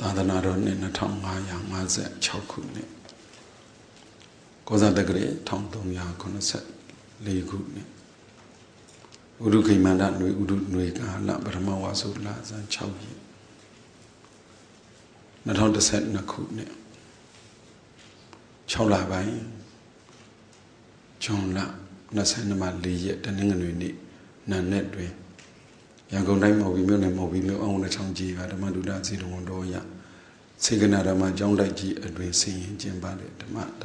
Tadanaron in a town young Mazet Chokuni. Goza the Great, Tom Tom Yakonaset, Leguni. Uruki Mandan, Udu Nuika, Labrama was Ulas and Chowi. Not on the set Nakuni. Chola Bay John La, Nasanama Lee, the Ninganuni, Nanetwe. Yango Name of Women and Mobile own a Changji, Adamadula Zero Doya. Siganadama John Laji addressing Jimbadi, the Mata.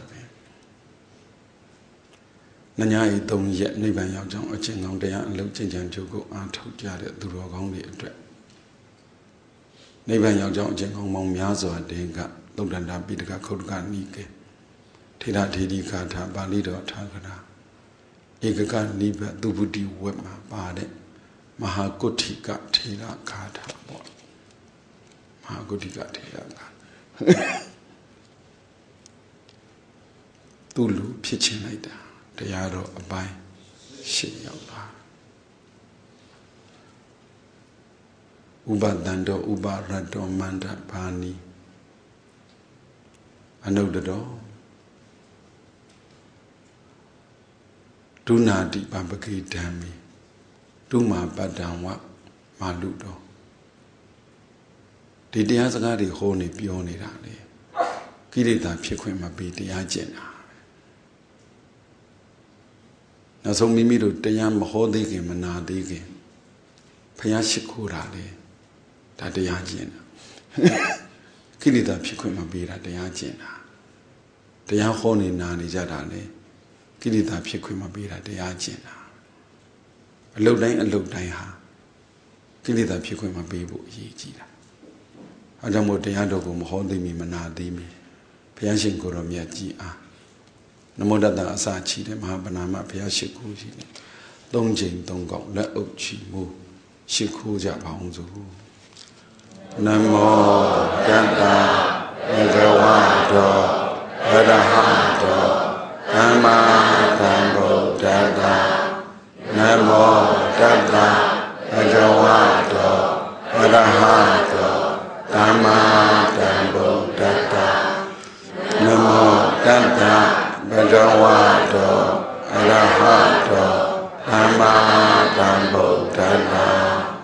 Nanya don't yet live in your John or Ching on the and Luke and Jogo and told Jared the Rog only a dread. Never your John Jing on Miazo a denga, looked and that bidga Kodga Nike. Tila Tidi Kata, Balido Tagada. Egaga Niba, Dubudi Wema, Bade, Mahagoti got Tila Kata. Mahagoti got Tila. Tulu pitching later. The Yaro Abai Shiyaba Uba Dando Uba Rado Manda Pani. I know the door. Do not deep Babaki Dami. Do my Badanwa Maludo. The Diazagadi Honi Pioni Rani. Kirita Piquima be the agenda. Now, so Mimi to Dayam Hodiki Manadiki Payashikurade, that the Yajina. Kilida Piquima Bira de Yajina. The Yahoni Nani Jadale, Kilida Piquima Bira de Yajina. A low day and low day ha. Kilida Piquima Bibu Yijira. Adamo de Yadogo Hodimi Manadimi, Payashin Goromia Gia. Namodada Asachi, the Mahabanama Piashiku, Don't Jing, don't go, let Uchi move, Shiku Japanzu. Namo, Ganda, Egawado, Edahado, Nama, Dambo, Dada, Namo, Dada, Egawado, Edahado, Nama, Dambo, Dada, Namo, Dada. Bhagavato Arahato Dhamma Dhammo Dhamma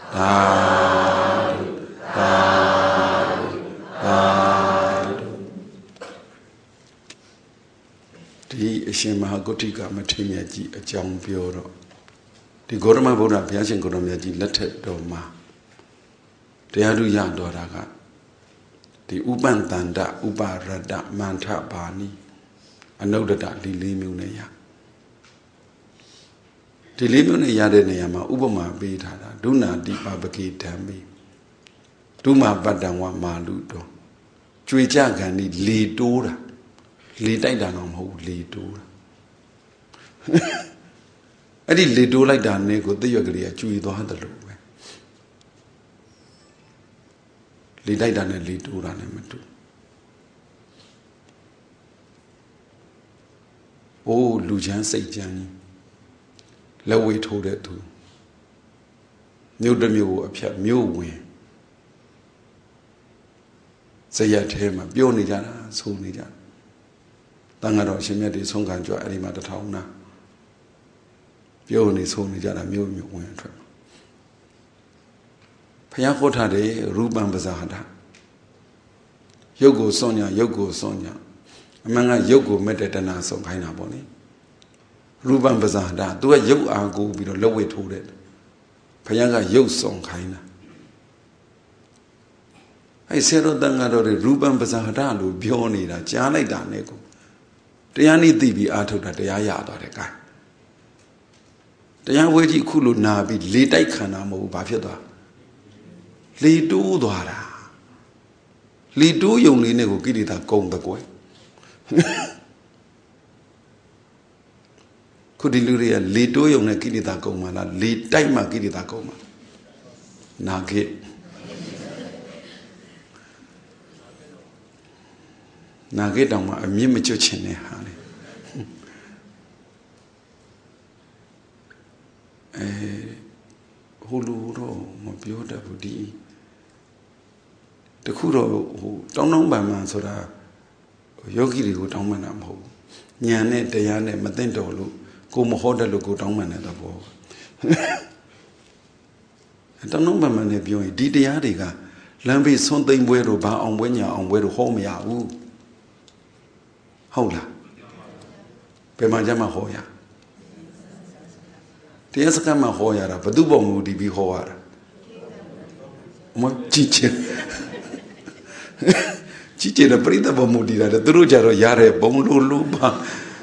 Dhāru Dhāru Dhāru. Di Ashin Mahagotika Matimyaji a Jang Bureau. The Gorama Buddha Piashin Goramaji lettered Doma. The Adu Yandoraga. The Uban Tanda Uba Rada Manta Bani. I know that Lili Munaya. The Limunaya de Nayama, Ubama Beta, do not deep Babaki Tambi. Do my Badanwa Maludo. Juijagani Li Dora. Li Daidanam Ho Li Dora. I did Li Dora like that, Nego, the Yagria, Jui the Hunter. Li Daidan Li Dora Nemetu. Oh, Lujan say Janny. Let wait hold it too. New the mule appeared mule win. Say yet him a Bionijana, so Nijan. Tangaro Shimedi Songanjo Arimata Tauna. Bioni so Nijana mule win. Payakota de Ruban Bazahada. Yogo Sonia. Among a yogo medetana so kind of bony. Ruban Bazada, do a yo go with a low way to it. Payanga yo song kind. I said, oh, Dangado, Ruban Bazada, Bionida, Jana Danego. The Yanni Dibi Ato that the Ayada, the guy. The young Waji Kulu Nabi, Lita Kanamo Bafida. Lidu Dwara. Lidu Yongi Nego Gidita Gong the Goy. Kudiluria Lido Yong Nakidita Gomana, Lit Taima Gidita Goma. Nugget Nugget on a mimic chine, honey. Huluro, Mobioda Budi. The Kuro, who don't know by man, so that Yogi go down man am home. Nyane, Diane, Matendo, go Mohoda, go down man at the wall. I don't know by man, if you did the Adiga. Lambi something where to buy on when you're on where to home ya. Hola. Pemajama Hoya. The Asakama Hoya, but do bomb be Hoara. What teacher? Chiche the Prita Bomudira, the Drujaro Yare, Bomuluba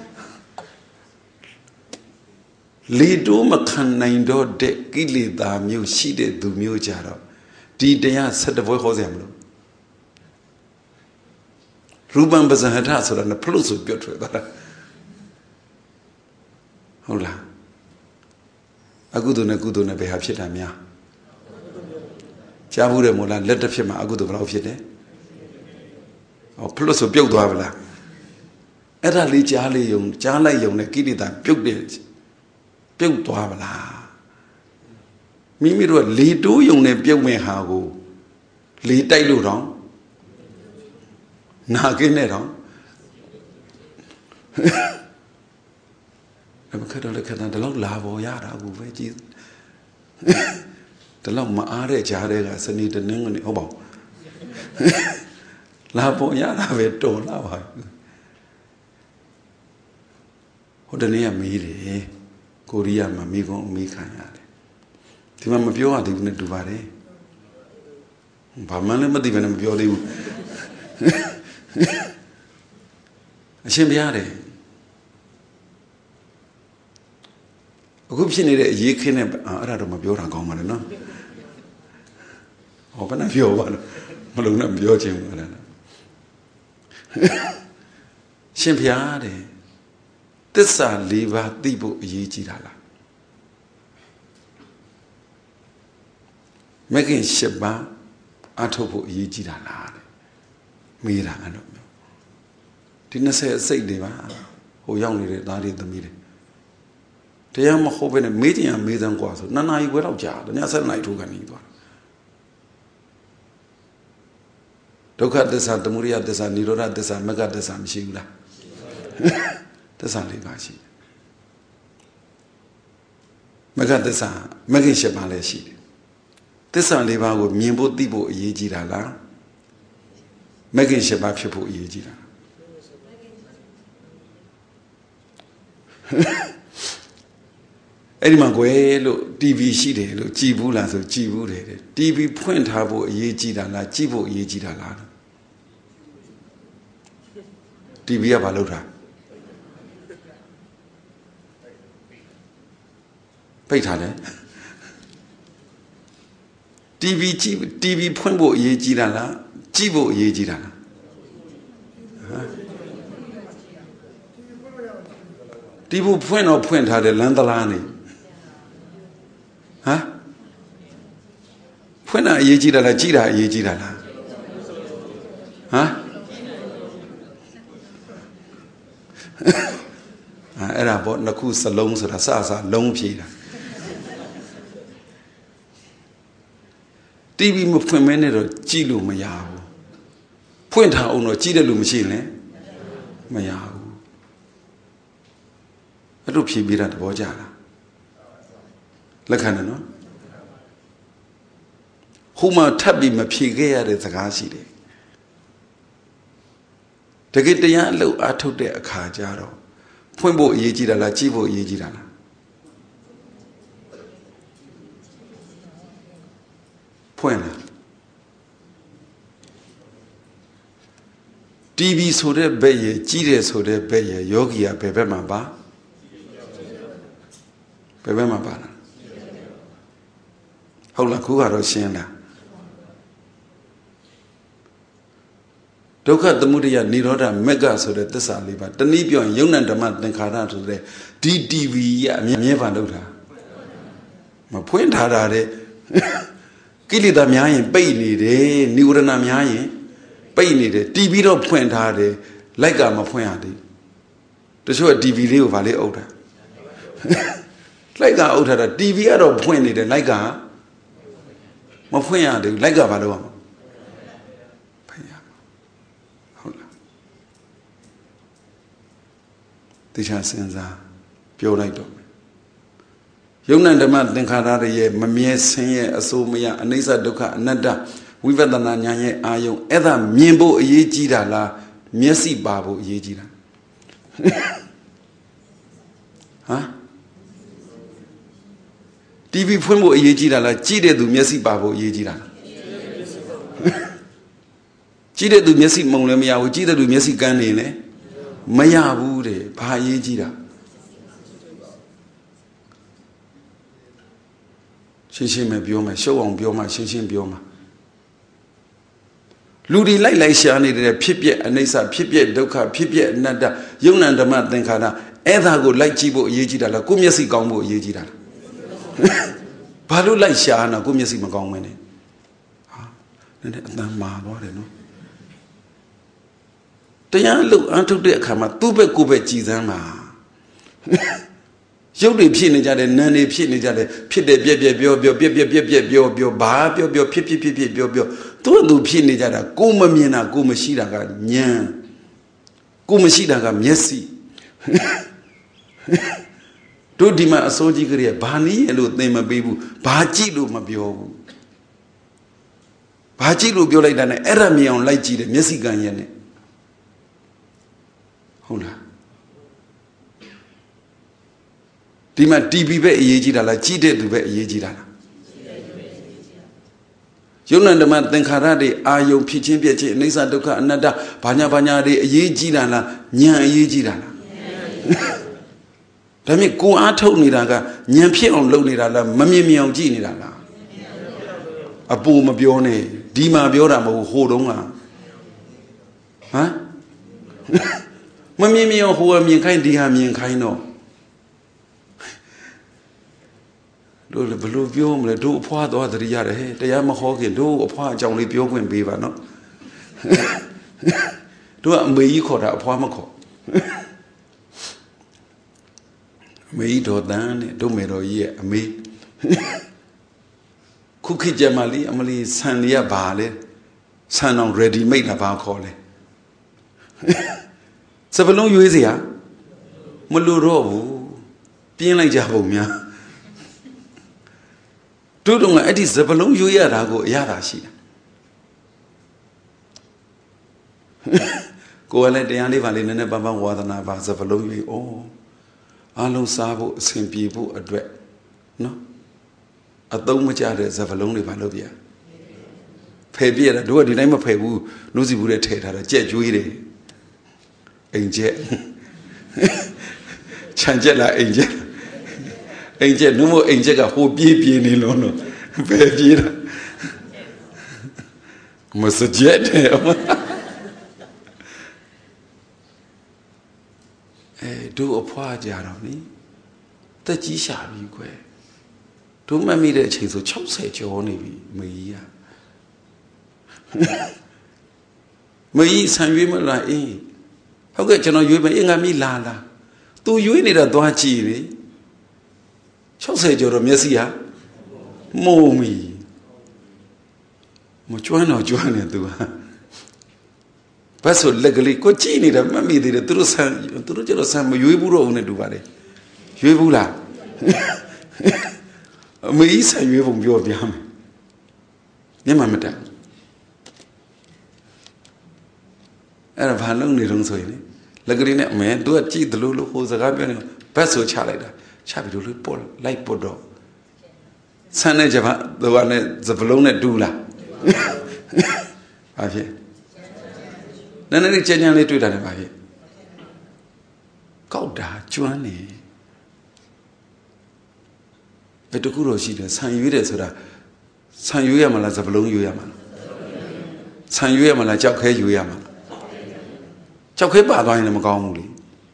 Lido Macan Naindo de Gili da Mu Shide do Mujaro. Di Dea said the boy Hosem. Ruban was a hatasser and a plus of Piotr. Hola. A good on a good on a behavior. Chabure Mola, let the Fima a good of Raufide. Or plus of Piotr. Erali Charlie Young, Charlie Young, a kiddy that Piotr. Piotr. Mimi wrote, Lee do you name Piome Hago? Lee Tailu wrong? Nagin wrong? I'm a cat the long lavo yara who veggies. The long Maare Jare as a need a name on the oboe. Lavo yara ve to lava. What the near me, Korea, Mamigo, Mika. Timam of your divine to vary. Pamanama divine of your live. A shimbiare. A good shinny, ye can have Adam of your uncommon. Open a few one. Malone of your chim. Shimpiade. This are liva dibu ye girala. Making Sheba Atopo Yijida Lad. Mira, I don't know. Didn't say Deva, who young lady the meeting. The young hoping a meeting and made them go. None I will out jar, and yes, I took an eagle. Toka de Santa Maria de San Nidora de San Mega de San Shila. The San Ligashi. Mega de San, Megan Shebale sheet. This only one would mean both Dibo Yejira. Megan Shabapshapo Yejira. Edimanguelo, TV Shide, Chibula, so Chibu, TV Point Habo Yejira, Chibo Yejira. TV Abalota. Paytale. TV point bo ye jira la, jibo ye jira la. TV point or point had a landalani. Huh? Point a ye jira la jira ye jira la. Huh? Era bought Naku Salon Sasa long pira. TV mo point menero Chilu Mayahu. Point her own or Chidalu machine, Mayahu. I don't see Birat Bojala. Lacana. Huma tabi mapigea de Tagasi. To get the young low ato de a cajaro. Point bo yejida la chivo yejidana. Point. TV so de beye, Chide so de beye, Yogia Pebema ba. Pebema ba. Hola Kuaro Shenda. Doka the Mudia Niroda Mega so that this are liver. The Nibio and Yunan the Mat and Kara to the DTV, Mieva Dota. My point had Kili da Miain, Baini, Nurana Miain, Baini, TV point had like I'm a point. To show a DVD valley older. Like I out at a DVD pointed like a. My point, like a valor. Teacher Senza, Pure Light. Yunan Dama Denkarare, Mamie Senye, Asomia, Anisa Doka, Nada, Wivadana Nanye Ayo, Eda Mimbo Yejida la, Miesi Babu Yejida. Huh? TV Pumbo Yejida la, Chide do Miesi Babu Yejida. Chide do Miesi Molemia, Chide do Miesi Ganine, Maya Bude, Pa Yejida. Shin me bioma, show on bioma, shin bioma. Ludi like Shani, the Pipia, Anesa, Pipia, Doka, Pipia, Nada, Yunan Dama Denkana, Eda go like Chibo Yejida, la Kumyasi Gombo Yejida. Palu like Shana, Kumyasi Magomene. Ma, what I know. The young look unto the Kama, Tube Kube Chizama. You live in each other, none of each other, pit the bio, bar, bio, pipi, don't do pin each other, Guma Mina, Guma Shidaga, Nyan, Guma Shidaga, Messi. Do Dima a soldier, Bani, and look name a baby, Baji Lu Mabio. Baji Lu Bio like an Erami on Lighty, the Messi Ganyan. Hold on. Dima DB be Yejida la Chide to be Yejida. Yunan the man Denkarade, Ayo Pichin Piachi, Nisa Doka, Nada, Panya de Yejida la, Nya Yejida. Let me go out to Nidaga, Nyampi on Lonida, Mammy Miao Ginida. A boom of Bione, Dima Biora Mo Hodonga. Huh? Mammy Mio who are me kind, Dia me and Kaino. Do the blue biome, the do part or the yard ahead, the Yamahoki, do a part only biome and beaver, no? Do a me call that Pamako. Me do dan, do me or ye, me. Cookie Jamali, Amali, Sandia Bale, San on ready made about calling. Savalon you is here? Muluro, being like Jabomia. Tudung at is the balloon you go Yarashi. Go and let the only valley in the Baba water Nava Zavalo you oh. Alo Sabo, same people at wet. No? A dome which are Zavaloni Valovia. Pebia, do the name of Pebu, Lucy would take her a jet juire. Angel Changela Angel. Angel, no more angel, who be in Lono. Baby, must a jet. Do a poor Jaroni. The G shall be quay. Do my meter chase a chop set your only me. Me, some women like eh. How get you know you may in me lala? Do you need a doachi? Shall say you're a messia? Mommy. Muchuano Joanna do. Paso legally, cochini, the mammy did a true son, true son, you will own a duare. You will laugh. Me, say you won't be of yam. Yamamata. And I've had long little so in it. Lagrina man, do a cheat the Lulu who's a guardian. Paso Charlida. Shabby to look like Podo. Sana Java, the one at the Valona Dula. Have you? None of the genuinely do that about it. Goda, Juani. Petokuro, she does. San Yuda, San Yuyamala, the Valon Yuyaman. San Yuyamala, Jacque Yuyaman. Jacque Baba in the Magamuli.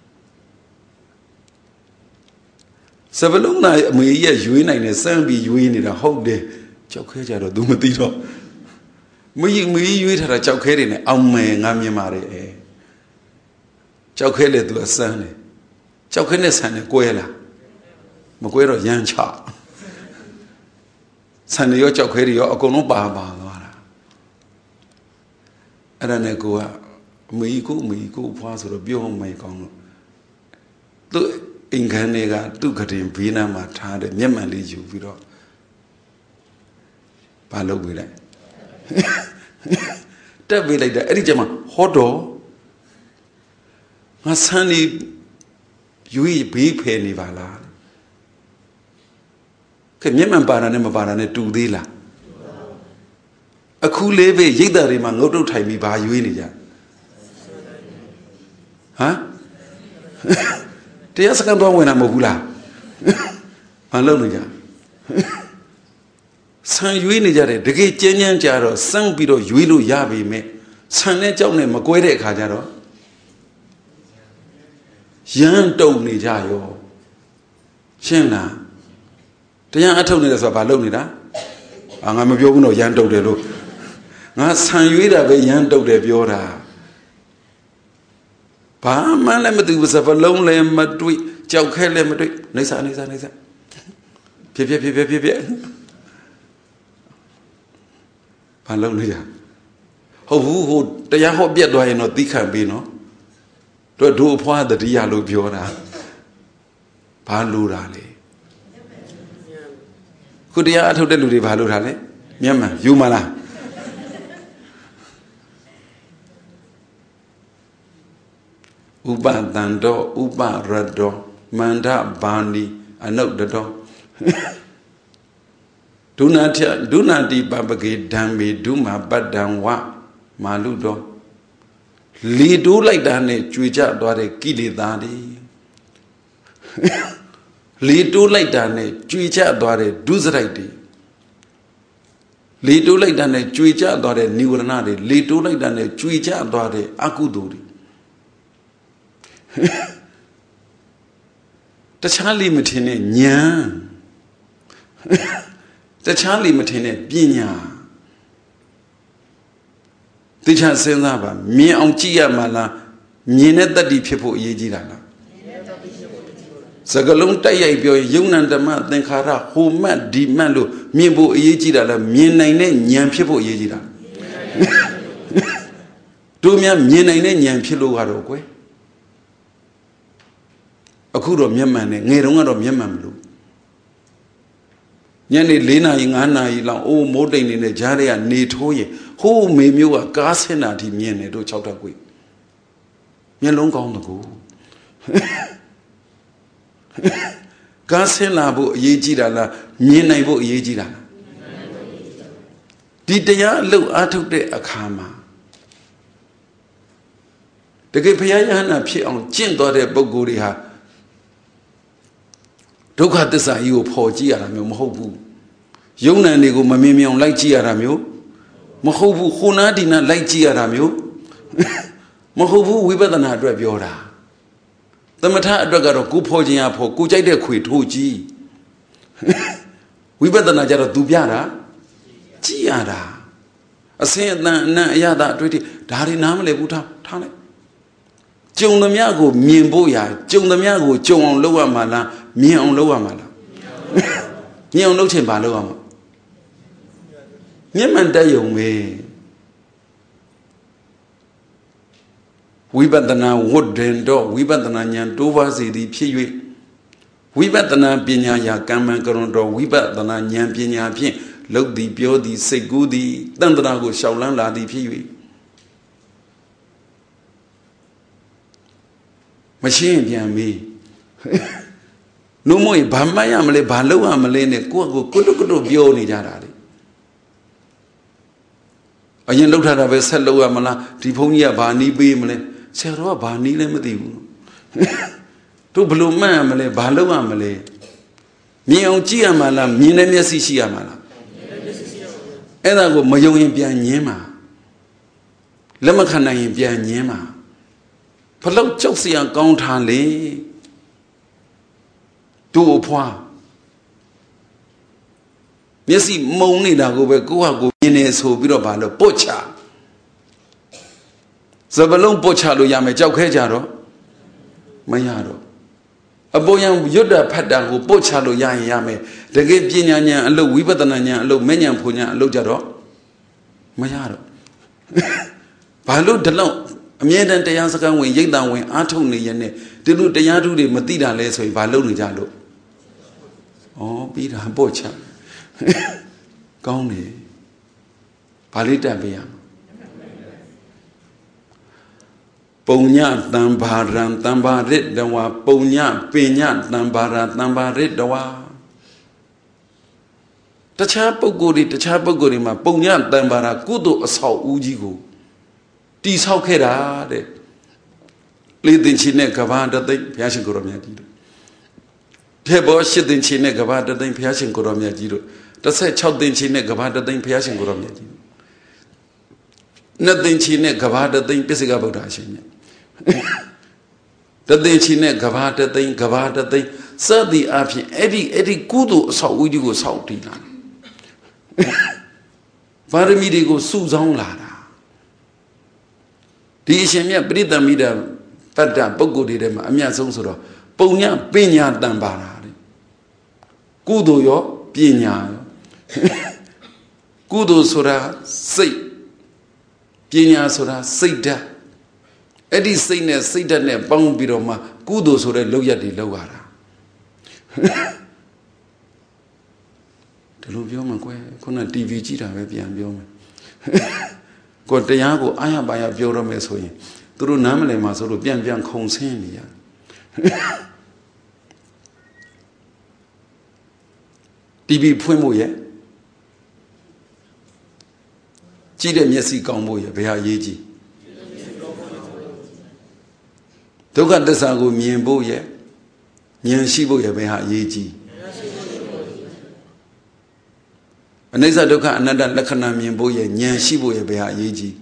Savalona, me, yes, you in a son be you in a whole day. Chokja do Matito. Me, you eat her a chocolate in a Nami Mare. Chocolate to a son. Chocolate and a quella. Maguero young child. San yo chocolate, your Ocono Baba. And then I go, me go, pass or a bio, my con. in Ganega, two cutting Vina Matade, Yemen leads you, Vido. Palo with it. That way like the Erijama, Hodo. My sonny, you be penny vala. Can Yemen Baranema Barane do Dila? A cool levy, Yida Riman, no time me by you in it. Huh? The second one when I'm a bula. Alone. San Yuinijare, the gate Jenyan Jaro, San Bido, Yuilu Yabi me, San Nejone Maguire Kajaro. Yan don't need Jayo. Shena. The young Atonidas of Balonida. I'm a Yono Yanto de Lu. Not San Yuida be Yanto de Biora. Pa man lemadu was of a lonely Madui, Jauke Madui, Nisa. Pipia. Palonia. Who the Yaho Biadway no Dicambino? Do upon the Dialu Biora. Palurale. Could the art of the Ludi Palurale? Yama, Yumala. Uba Dando, Uba Rado, Manda Bandi, I know the door. Do not di babage dambi duma badan wa maludo. Lidu like dane chuja dore kili dadi. Lidu like dane chuja dore duzraiti. Lidu like dane chuja dore niuranadi. Lidu like dane chuja dore akuduri. The Charlie Matine Nyan. The Charlie Matine Binya. The Chasenaba, me on Chia Mala, Minet the deep people Yejirana. Sagalung Tayabio, Yunan the Mat, then Kara, who mat deep malu, Mibo Yejira, Mienane, Yan people Yejira. Do me a Mienane, Yan Pilo Haroque. A Kuro Yamane, Nerunga of Yamamlu. Yani Lena in Anna, oh, modern in a Jaria, Netoye, who may you a gassenati miene do Chautagui. Yalong on the go. Gassenabo Yejidala, Mienabo Yejidala. Did they look out of the Akama? The Gapayana appear on Chinto de Boguriha. Took this are you, poor Giaramio, Mohobu. Yona nego mamimion like Giaramio. Mohobu, Honadina like Giaramio. Mohobu, we better not drive Yora. The Mata Dragaro, Gupogia, Kuja de quit, Hoji. We better not get a Dubiara. Giara. I say, na yada, pretty, Dari Namle Buta, Tane. Jung the Miago, Mimboya, Jung the Miago, Jung on Lower Mala, me on Lower Mala. Me on Loche Baloam. Yeman Dayong way. We better now wood then door, we better nan Dovas the Pie. We better not Pina Yakaman Gorondo, we better not Yan Pina Pin, look the beauty, say goody, Dandanago Shaolan la the Pie. Machine bien me. No more Bamayamle, Balo Amalene, Go Bioni Jaradi. I looked at a vessel Amala, Tiponia Bani Beamle, Serra Bani Lemediu. To Blue Mamale, Balo Amale. Mion Giamala, Minemia Siciamala. And I go Mayoin Bianyema. Lemakana in Bianyema. Palo Chelsea and Gaunt Hanley. Do a point. Yes, Moni Dago, go in his who be about the butcher. Zabalon Bochalo Yame Jaukejaro Mayado. A boyam Yoda Padan who Bochalo Yame, the gate Pinya and low Wibatananya, low Menyan Punya, low Jaro Mayado. Palo de Long. အမြဲတမ်းတရားစကားဝင်ရိတ်တံဝင်အားထုတ်နေရင်နဲ့ဒီလိုတရားထုတွေမသိတာလဲဆိုရင်ဘာလုပ်နေကြလို့ပြီးတာပို့ချကောင်းတယ်ဘာလေးတက်ပေးရမလဲပုံညတံဘာရံတံဘာရစ်တဝါပုံညပညတံဘာရတံဘာရစ်တဝါတခြားပုဂ္ဂိုလ်တွေမှာပုံညတံဘာရကုသိုလ်အဆောက်ဦးကြီးကိုတိဆောက်ခဲ့တာတဲ့လေးသိင်ချီနဲ့ကဘာတသိမ့်ဘုရားရှင်ကိုရောမြတ်ကြီးတို့ထေဘောရှစ်သိင်ချီနဲ့ကဘာတသိမ့်ဘုရားရှင်ကိုရောမြတ်ကြီးတို့16သိင်ချီနဲ့ကဘာတသိမ့်ဘုရားရှင်ကိုရောမြတ်ကြီးတို့နှစ်သိင်ချီနဲ့ကဘာတသိမ့်ပစ္စေကဗုဒ္ဓရှင်မြတ်တသိင်ချီနဲ့ကဘာတသိမ့်စသည်အဖြစ်အဲ့ဒီကုသိုလ်အဆောက်အဦကြီးကိုဆောက်တည်လာပါရမီတွေကိုစုဆောင်းလာတာဒီအရှင်မြတ်ပရိသမီတာတတ္တပုဂ္ဂိုလ်တွေထဲမှာအမြတ်ဆုံးဆိုတော့ပုံညပညာတံပါတာတဲ့ကုသိုလ်ရောပညာရောကုသိုလ်ဆိုတာစိတ်ပညာဆိုတာစိတ်ဓာတ်အဲ့ဒီစိတ်နဲ့စိတ်ဓာတ်နဲ့ပေါင်းပြီးတော့မှကုသိုလ်ဆိုတဲ့လောက်ရတွေလောက်ရတာဒီလိုပြောမှကွယ်ခုန TV ကြည့်တာပဲပြန်ပြောမယ်ကိုတရားကိုအားရပါရပြောရမယ်ဆိုရင်သူတို့နားမလည်မှာဆိုလို့ပြန်ခုံဆင်းနေရTV ဖွင့်ဖို့ရဲ့ကြည့်တဲ့မျက်စိကောင်းဖို့ရဲ့ဘယ်ဟာအရေးကြီးဒုက္ခသစ္စာကိုမြင်ဖို့ရဲ့ဉာဏ်ရှိဖို့ရဲ့ဘယ်ဟာအရေးကြီးအနိစ္စဒုက္ခအနတ္တလက္ခဏာမြင်ဖို့ရဲ့ဉာဏ်ရှိဖို့ရဲ့ဘယ်ဟာအရေးကြီး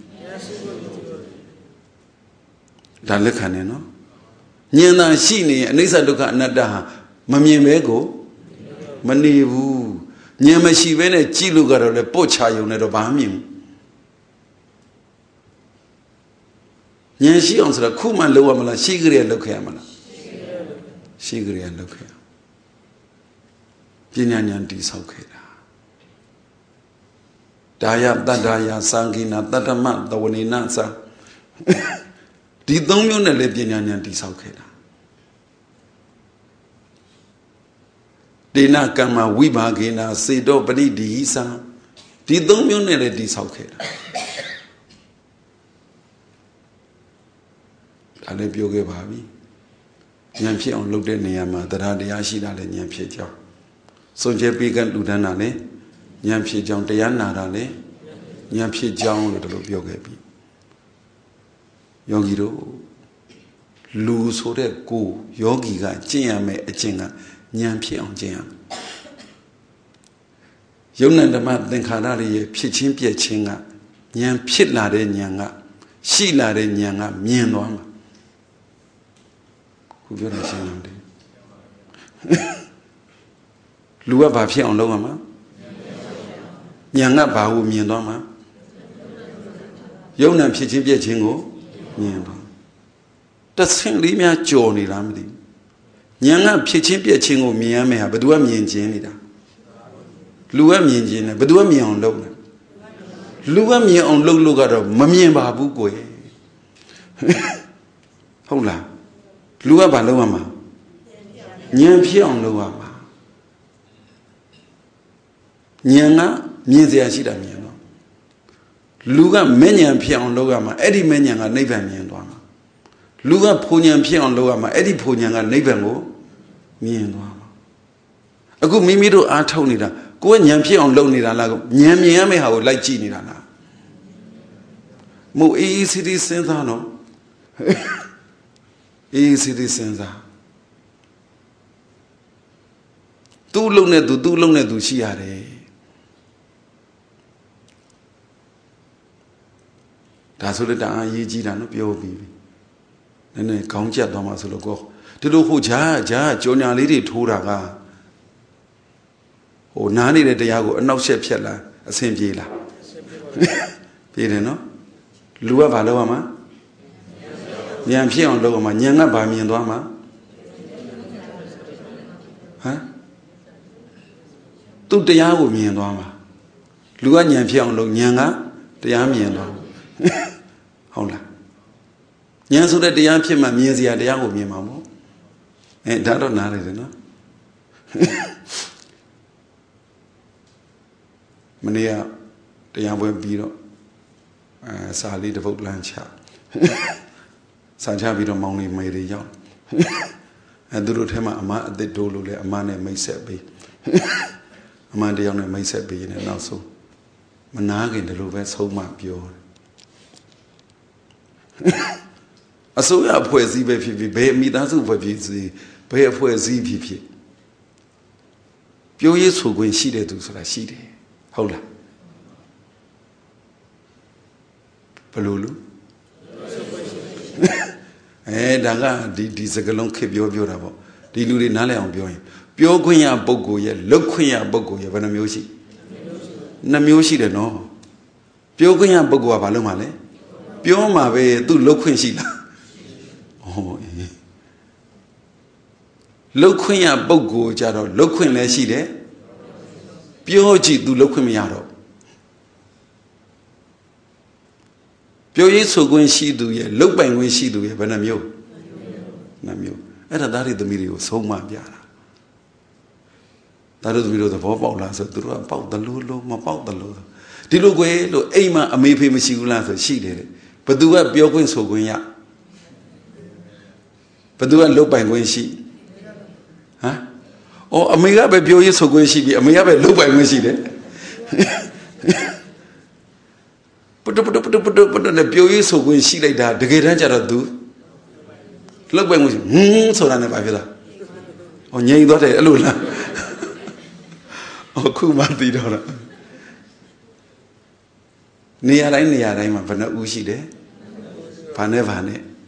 ဒါလက်ခံနေနော်ဉာဏ်သာရှိနေရင်အနိစ္စဒုက္ခအနတ္တဟာမမြင်ပဲကိုမနေဘူးဉာဏ်မရှိဘဲနဲ့ကြည့်လို့ကတော့လေပို့ချရုံနဲ့တော့ဘာမှမြင်ဘူးဉာဏ်ရှိအောင်ဆိုတော့ခုမှလောက်ရမလားရှိကြရလောက်ခဲ့ရမလားရှိကြရလောက်ခဲ့ပညာဉာဏ်တိဆောက်ခဲ့တာဒါယတတ္တယသံဃိနာတတ္တမတဝနေနသဒီသုံးမျိုးနဲ့လည်းပညာဉာဏ်တိဆောက်ခဲ့တာဒေနကမ္မဝိဘာဂေနာစေတောပရိဒီဟိသဒီသုံးမျိုးနဲ့လည်းတိဆောက်ခဲ့တာဒါလည်းပြောခဲ့ပါပြီဉာဏ်ဖြစ်အောင်လုပ်တဲ့နေရာမှာတရားတရားရှိတာလည်းဉာဏ်ဖြစ်ကြောင်းစွန့်ကြဲပေးကလူဒန်းတာလည်းဉာဏ်ဖြစ်ကြောင်းတရားနာတာလည်းဉာဏ်ဖြစ်ကြောင်းလို့တို့ပြောခဲ့ပြီယောဂီတို့လူဆိုတဲ့ကိုယောဂီကကျင့်ရမယ်အကျင့်ကဉာဏ်ဖြစ်အောင်ကျင့်ရမယ်ယုံ nant ဓမ္မသင်္ခါရတွေရဲ့ဖြစ်ချင်းပြည့်ချင်းကဉာဏ်ဖြစ်လာတဲ့ဉာဏ်ကရှိလာတဲ့ဉာဏ်ကမြင်သွားမှာခုပြောတာရှင်းလားလူကဘာဖြစ်အောင်လုပ်ရမှာဉာဏ်ကဘာကိုမြင်သွားမှာယုံ nant ဖြစ်ချင်းပြည့်ချင်းကိုမြင်သွားတဆင့်လေးများကြော်နေလားမသိဘူးဉာဏ်ကဖြစ်ချင်းပြည့်ချင်းကိုမြင်ရမယ်ဟာဘယ်သူကမြင်ခြင်းနေတာလူကမြင်ခြင်းနဲ့ဘယ်သူကမြင်အောင်လုပ်လဲလူကမြင်အောင်လုပ်လို့ကတော့မမြင်ပါဘူးကိုယ်ဟုတ်လားလူကဘာလုပ်ရမှာဉာဏ်ဖြစ်အောင်လုပ်ရမှာဉာဏ်ကမြင်စရာရှိတာမြင်တော့လူကမဲ့ဉာဏ်ဖြစ်အောင်လုပ်ရမှာအဲ့ဒီမဲ့ဉာဏ်ကနိဗ္ဗာန်မြင်သွားမှာလူကဖူဉာဏ်ဖြစ်အောင်လုပ်ရမှာအဲ့ဒီဖူဉာဏ်ကနိဗ္ဗာန်ကိုမြင်သွားမှာအခုမိမိတို့အားထုတ်နေတာကိုယ်ဉာဏ်ဖြစ်အောင်လုပ်နေတာလားဉာဏ်မြင်ရမယ့်ဟာကိုလိုက်ကြည့်နေတာလားမို့အေးစီဒီစဉ်းစားနော်အေးစီဒီစဉ်းစားသူ့လုံနဲ့သူရှိရတယ်ဒါဆိုလည်းတအားရေးကြည့်တာနော်ပြောပြီးပြီနည်းနည်းခေါင်းကျက်သွားမှဆိုလို့ကိုဒီလိုဟိုဂျာကြောညာလေးတွေထိုးတာကဟိုနားနေတဲ့တရားကိုအနောက်ရှက်ဖြက်လာအဆင်ပြေလားပြေတယ်နော်လူကဘာလုပ်ရမှာဉာဏ်ဖြစ်အောင်လုပ်ရမှာဉာဏ်ကဘာမြင်သွားမှာဟမ်သူတရားကိုမြင်သွားမှာလူကဉာဏ်ဖြစ်အောင်လုပ်ဉာဏ်ကတရားမြင်သွားဟုတ်လားဉာဏ်ကဘာကိုမြင်သွားမှာဉာဏ်ကဘာကိုမြင်သွားမှာလူကဉာဏ်ဖြစ်အောင်လုပ်ဉာဏ်ကတရားမြင်သွားမှာ လူကဉာဏ်ဖြစ်အောင်လုပ်ဉာဏ်ကနိဗ္ဗာန်မြင်သွားမှာ လူကဉာဏ်ဖြစ်အောင်လုပ်ဉာဏ်ကနိဗ္ဗာန်ကိုမြင်သွားမှာဟုတ်လားညာဆိုတဲ့တရားဖြစ်မှမြင်စရာတရားကိုမြင်မှာမို့ဒါတော့နားရတယ်နော်မနေ့ကတရားပွဲပြီးတော့စာလေးတစ်ပုဒ်လမ်းချစာချပြီးတော့မောင်လေးမေတွေရောက်သူတို့ထဲမှာအမအသစ်တိုးလို့လဲအမနဲ့မိတ်ဆက်ပေးအမတယောက်နဲ့မိတ်ဆက်ပေးနေနောက်ဆုံးမနာခင်ဒီလိုပဲဆုံးမပြောအစိုးရအဖွဲ့အစည်းပဲဖြစ်ဖြစ်ဘယ်မိသားစုအဖွဲ့ဖြစ်စီဘယ်အဖွဲ့အစည်းဖြစ်ဖြစ်ပြောရေးဆိုခွင့်ရှိတဲ့သူဆိုတာရှိတယ်ဟုတ်လားဘယ်လိုလဲဒါကဒီစကားလုံးခေပြောတာပေါ့ဒီလူတွေနားလည်အောင်ပြောရင်ပြောခွင့်ရပုဂ္ဂိုလ်ရဲ့လုပ်ခွင့်ရပုဂ္ဂိုလ်ရဲ့ဘယ်နှမျိုးရှိ2မျိုးရှိတယ်နော်ပြောခွင့်ရပုဂ္ဂိုလ်ကဘာလုပ်မှာလဲပြောမှာပဲသူလုပ်ခွင့်ရှိလားလုပ်ခွင့်ရပုဂ္ဂိုလ်ကြတော့လုပ်ခွင့်လည်းရှိတယ်ပြောကြည့်သူလုပ်ခွင့်မရတော့ပြောရေးဆိုခွင့်ရှိသူရဲ့လုပ်ပိုင်ခွင့်ရှိသူရဲ့ဘယ်နှမျိုး2မျိုးအဲ့ဒါသားတွေသမီးတွေကိုဆုံးမပြတာသားတို့သမီးတို့သဘောပေါက်လားဆိုသူတို့ကပေါက်တယ်လို့မပေါက်တယ်လို့ဒီလိုကွယ်လို့အိမ်မှာအမေဖေမရှိဘူးလားဆိုရှိတယ်ဘသူကပြောခွင့်ဆိုခွင့်ရဘသူကလုပ်ပိုင်ခွင့်ရှိဟမ်အမေကပဲပြောရေးဆိုခွင့်ရှိပြီအမေကပဲလုပ်ပိုင်ခွင့်ရှိတယ်ပတနဲ့ပြောရေးဆိုခွင့်ရှိလိုက်တာတကယ်တမ်းကျတော့သူလောက်ပိုင်ခွင့်ဆိုတာနဲ့ပါဖြစ်တာငြိမ်သွားတယ်အဲ့လိုလားခုမှသိတော့တာနေရာတိုင်းမှာဘယ်နှဦးရှိတယ်ဘာနဲ့3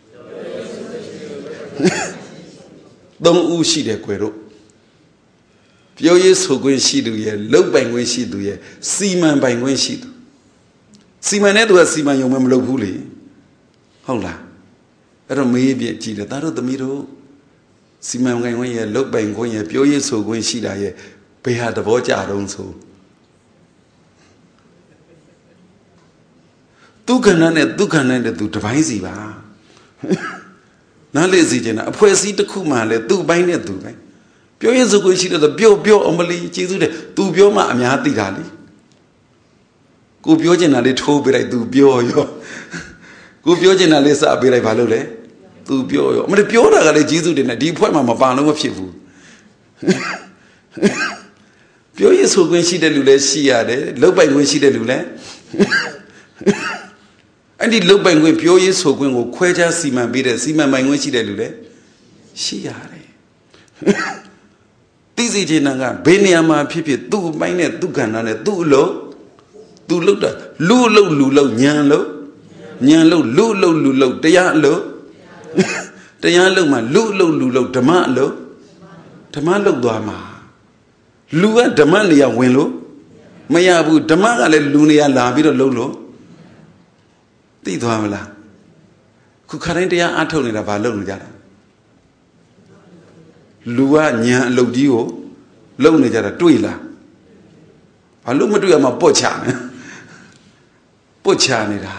ဦးရှိတယ်ကွယ်တို့ပြောရေးဆိုခွင့်ရှိသူရဲ့လောက်ပိုင်ခွင့်ရှိသူရဲ့စီမံပိုင်ခွင့်ရှိသူစီမံတဲ့သူကစီမံရုံမလုပ်ဘူးလေဟုတ်လားအဲ့တော့မေးပြကြည့်တယ်သားတို့သမီးတို့စီမံပိုင်ခွင့်ရဲ့လုပ်ပိုင်ခွင့်ရဲ့ပြောရေးဆိုခွင့်ရှိတာရဲ့ဘယ်ဟာသဘောကျတုံးဆိုသူခန္ဓာနဲ့သူတပိုင်းစီပါနားလေစီကျင်တာအဖွဲ့အစည်းတစ်ခုမှလည်းသူ့ပိုင်းနဲ့သူပိုင်းပြောရေးဆိုခွင့်ရှိတဲ့ပြောအမလီကျေးဇူးတယ်သူပြောမှအများသိတာလေကိုပြောချင်တာလေးထိုးပေးလိုက်သူပြောရောကိုပြောချင်တာလေးစပေးလိုက်ဘာလို့လဲသူပြောရောမင်းပြောတာကလည်းကျေးဇူးတင်တယ်ဒီအဖွဲ့မှာမပါလို့မဖြစ်ဘူးပြောရဆိုခွင့်ရှိတဲ့လူလည်းရှိရတယ်လုပ်ပိုင်ခွင့်ရှိတဲ့လူလည်းအဲ့ဒီလုပ်ပိုင်ခွင့်ပြောရဆိုခွင့်ကိုခွဲခြားစီမံပေးတဲ့စီမံပိုင်ခွင့်ရှိတဲ့လူလည်းရှိရတယ်သိစေချင်တာကဘယ်နေရာမှာဖြစ်ဖြစ်သူ့အပိုင်းနဲ့သူ့ကဏ္ဍနဲ့သူ့အလုပ်သူလှုပ်တာလူလှုပ်ညံလှုပ်လူလှုပ်တရားလှုပ်မှလူလှုပ်ဓမ္မလှုပ်သွားမှာလူကဓမ္မနေရာဝင်လို့မရဘူးဓမ္မကလည်းလူနေရာလာပြီးတော့လှုပ်လို့သိသွားမလားခုခါတိုင်းတရားအထုတ်နေတာဘာလှုပ်နေကြတာလူကညံအလုပ်ကြီးကိုလှုပ်နေကြတာတွေ့လားဘာလို့မတွေ့ရမှာပုတ်ချနေတာ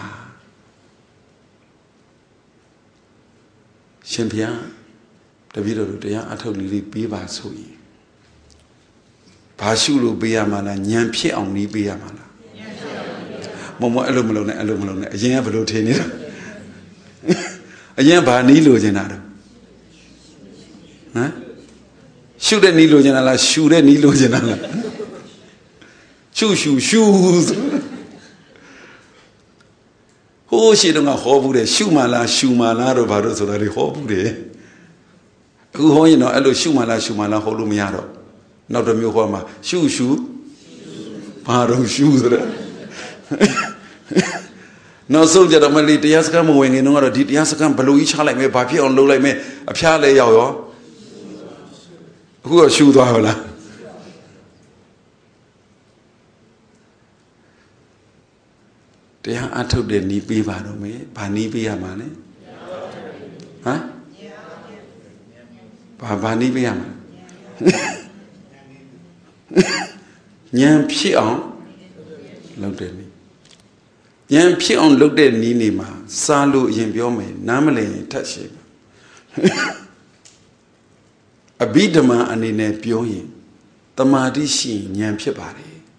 ရှင်ဘုရားတပည့်တော်တို့တရားအထုတ်နည်းလေးပေးပါဆိုရင်ဘာရှုလို့ပေးရမှာလားဉာဏ်ဖြစ်အောင်နည်းပေးရမှာလားမအဲ့လိုမလုပ်နဲ့အရင်ကဘယ်လိုထင်နေတာအရင်ဘာနည်းလိုချင်တာတော့ဟမ်ရှုတဲ့နည်းလိုချင်တာလားရှုတဲ့နည်းလိုချင်တာလားရှုဟိုးရှိတော့ငါဟောဘူးတယ်ရှုမှလားတော့ဘာလို့ဆိုတာတွေဟောဘူးတယ်အခုဟောရင်တော့အဲ့လိုရှုမှလားဟောလို့မရတော့နောက်တစ်မျိုးဟောမှာရှုဘာတော့ရှုဆိုတာနောက်ဆုံးကြတော့မလေးတရားစခန်းမဝင်ခင်တော့ဒီတရားစခန်းဘလို့ကြီးချလိုက်မယ်ဘာဖြစ်အောင်လုပ်လိုက်မယ်အဖျားလဲရောက်ရောအခုတော့ရှုသွားပါလားတရားအထုတ်တဲ့နီးပေးပါတော့မယ်ဘာနီးပေးရမှာလဲဟမ်ဘာနီးပေးရမှာဉာဏ်ဖြစ်အောင်လုပ်တယ်နီး Yan Pi on looked at Ninima, Salu in Biome, Namale, touch him. A bidama and in a Pioin, the Madishi, Yan Pibari.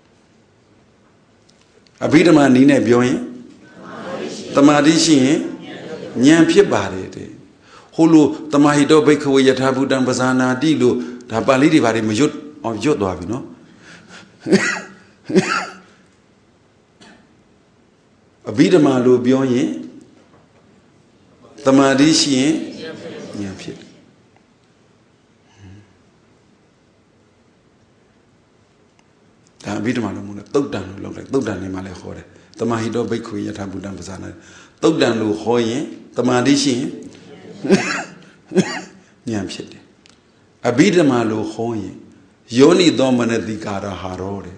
A bidama and in a Bioin, the Madishi, Yan Pibari. Hulu, the Mahido Bakery Yatabu Dambazana, Dilu, the Balidi Vari Majut of Jodwabino. A bidama lo Bioin, the Madishi, Yan Pib. Bidamano, Todan look like Todan in Malahore, the Mahido Bakery at Abu Dambazana, Todan lo Hoye, the Madishi Yamshit. A bidamalo Hoye, Yoni Domana di Gara Harore.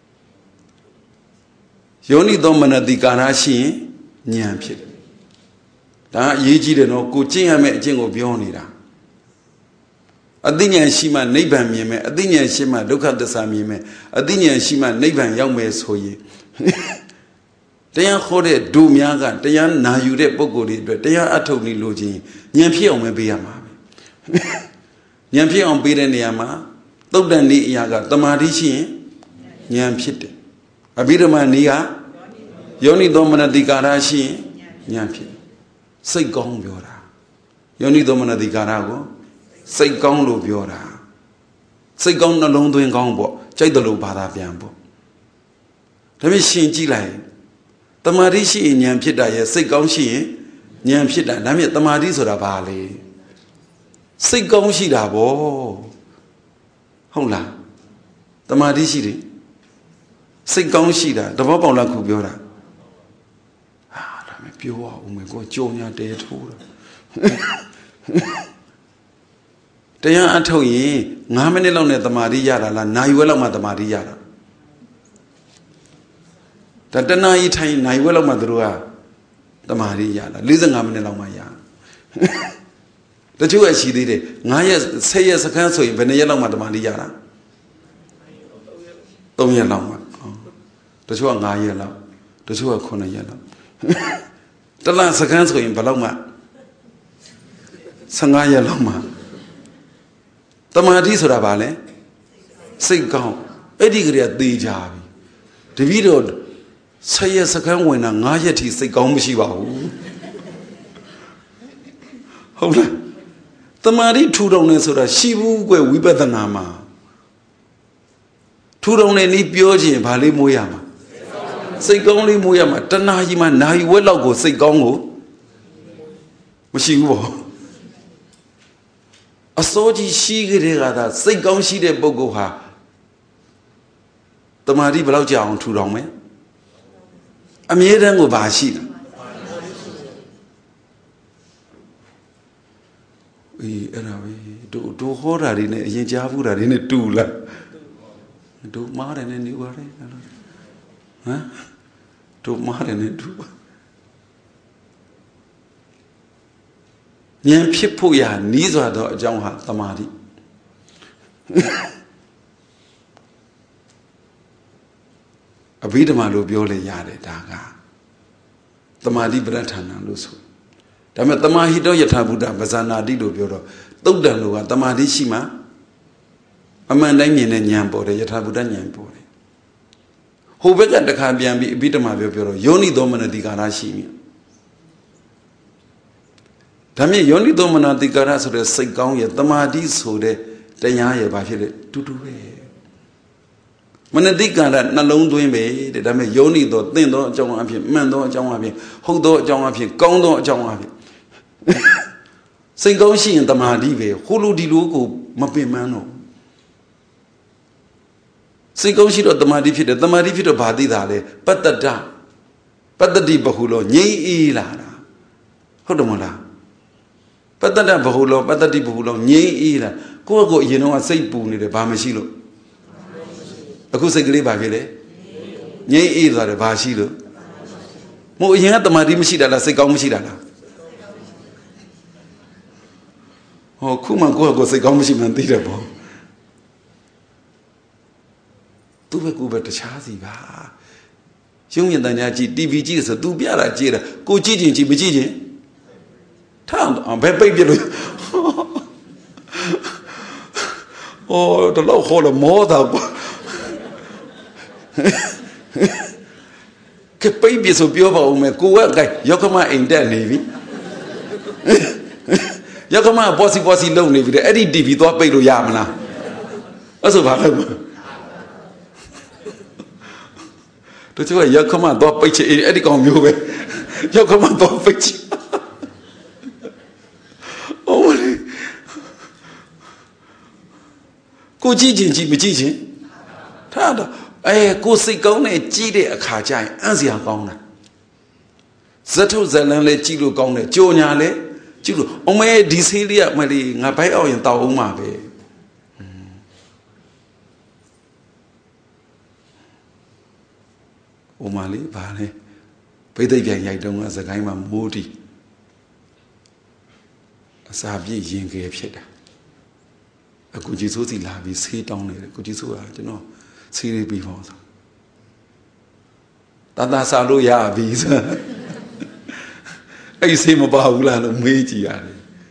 Yoni Domana di Garashi, Yamshit. Da Yiji no Kuchia met Jingo Bionida. Adinya Shima Neban Yeme, Adinya Shima, look at the Samime, Adinya Shima Neban young mess hoye. Dayan Hode, do Miaga, Dayan Nayude Bogori, Dayan Atoni Logi, Yampio may be a mammy. Yampio on Bidaniama, Todani Yaga, the Madishi, Yampit. A bidamania, Yoni Domana di Garashi, Yampit. Say Gong Biora. Yoni Domana di Garago. Say gong lo biora. Say gong no long doing gongbo, Jay the low bada biambo. The machine Gilai. The Marishi in Yampida, say gong she, Yampida, Namit the Maris or a valley. Say gong she dabo. Hola. The Marishi. Say gong she da, the Bobola Kubiora. Ah, I'm a pure, oh my god, Jonia day told. Dayan Antoyi, Namanilon at the Maria, Naiwella the Maria. The Danai Tain, Naiwella Madrua, the Maria, listen Namanilomaya. The two as she did it, Naya say as a council in Venayala Maria. Don't yell long. The two are Naya, the two are Kona yellow. The last council in Paloma Sangaya Loma. The Madis or a valley, say gone, Eddie at the Javi. The video say as a can when a Nayati say gone Shiva. Hold on. The Madi two down is or a Shivu where we better Nama. Two down any Bioji and Pali Muyama. Say only Muyama, Tanahima, Nai will go say gongo. Mushiwo. A soji she gada, say gong she de bogoha. The Madi Blauja on two long men. A Miedan Bashi. We do horror in a Yajavura in a tula. Do modern and you are do modern and do. Yan Pipuya, neither the Jangha Tamadi. A bidamalo biole yade daga. Tamadi Bratana Lusu. Tamatama Hido Yatabuda, Bazana Dido Bioro, Todalua, Tamadi Shima, a man named Yambore, Yatabuda Yambore. Who began the Carbian Bidama Bioro, Yoni Domina di Garashimi. Tami Yoni Domina di Garas or say gong yet the Madis who de Dayaya Bashir to do it. When a digger not alone doing me, the Dame Yoni do, then do John Api, Mando John Api, Hodo John Api, Gondo John Api. Say gong she and the Madive, Hulu di Lugu, Mapi Mano. Say gong she got the Madifit, the Madifit of Badidale, but the da, but the Dibahulo, Ye Ilara. Hodomola. But the Bahulo, but the Dibulo, Ye Ila. Go, you know, I say Booni the Bamashilo. A good secret by Ville. Ye Ila the Bashilo. Mo you had the Madimishida, say Gomshida. Oh, Kuma go say Gomshim and Didabo. Tuba Guba to Chazi. 兄弟大家记 DVD 是都别了记了，够记进记不记进？他啊，别背别了。哦，这老好了，毛的不？cái bây bị số biểu bảo mẹ cô ấy cái, giờ có mà anh đẻ này vì, giờ có mà bossy lâu này vì đấy, đi đi vì tôi bây rồi làm nào, ở số phải không? Tôi chưa phải giờ có mà tôi bây chị, đi còn nhiều vậy, giờ có mà tôi bây chị, ôi, cô chỉ mới chỉ, thế đó. Ê, cô sĩ công này chỉ để khá chạy, ăn gì hả công này? Rất thâu giờ lên chỉ đồ công này, chỗ nhà lấy, chỉ đồ, ông ấy đi xe liệt mà đi, ngã bay ở những tàu ông mà về. Ông mà lấy bà này, bây giờ việc dạy đông là cái mà mua đi. Sao bị yên cái hết à? Cô chỉ số gì là vì xe đông này, cô chỉ số là chứ nó. Xí đi bị phong ta sao đâu ya vì sao ấy xí mà bảo là nó mê gì à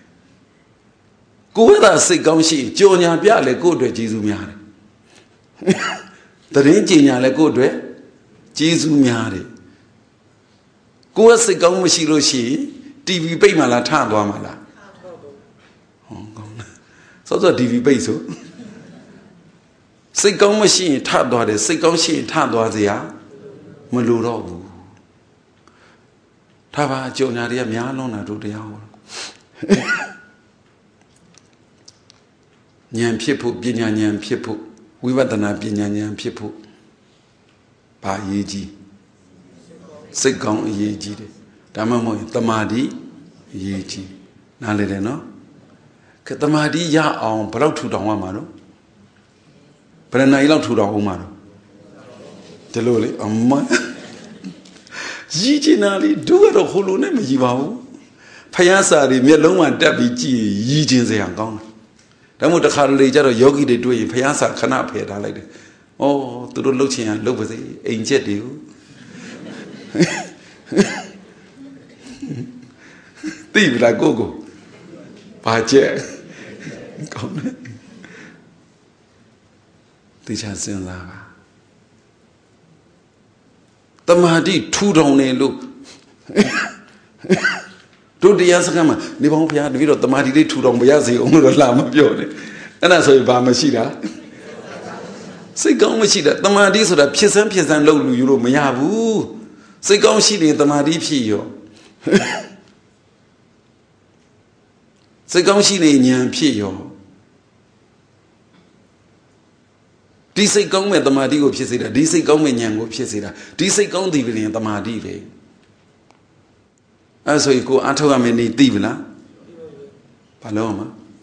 cô ta sĩ công sĩ cho nhà bia lại cô đuổi chỉ dùng nhà đấy ta đến chỉ nhà lại cô đuổi chỉ dùng nhà đấy cô sĩ công mà sĩ rồi sĩ TV bay mà là thang đoan mà là sao giờ TV bay số sĩ công mà sĩ thang đoan đấy sĩ công sĩ thang đoan gì à mà lù đâu thà bà chỗ nhà đi mía luôn là đủ đeo nhàn phiền phụ biến nhàn phiền phụ vi vật na biến nhàn phiền phụ bà gì gì sĩ công gì gì đấy đam mê mồi tâm đi gì gì nào lấy đấy nó cái tâm đi ya ông bao lâu thu đồng mà nó bao lâu nay lâu thu đồng mà nó thế luôn đấy ông mà gì chứ nào đi đuổi rồi khổ luôn đấy mà gì bảo phải ăn sao đi miệt lông mà đẹp bị gì chứ gì hàng con đó một đặc lấy cho rồi yogi để đuổi phải ăn sao khả năng phải đã lại được ô tôi đôi lúc chuyện lúc vậy anh chết điếu tìm lại cô bà trẻ con đấy từ cha sinh ra bà tâm đi thu đồng này lúc tôi đi ăn sáng mà đi bóng phía đi rồi tâm đi thu đồng bây giờ gì ông nó làm mà biểu này anh là rồi bà mà xí đã xây công mà xí đã tâm đi rồi là phía sáng lâu lùi rồi mà nhà bu xây công xí thì tâm đi phía rồi xây công xí này nhàn phía rồi đi xây công mà tâm đi của phía gì đó đi xây công mà nhàn của phía gì đó đi xây công thì về tâm đi về à rồi cô ăn thua mình đi tìm là phải không mà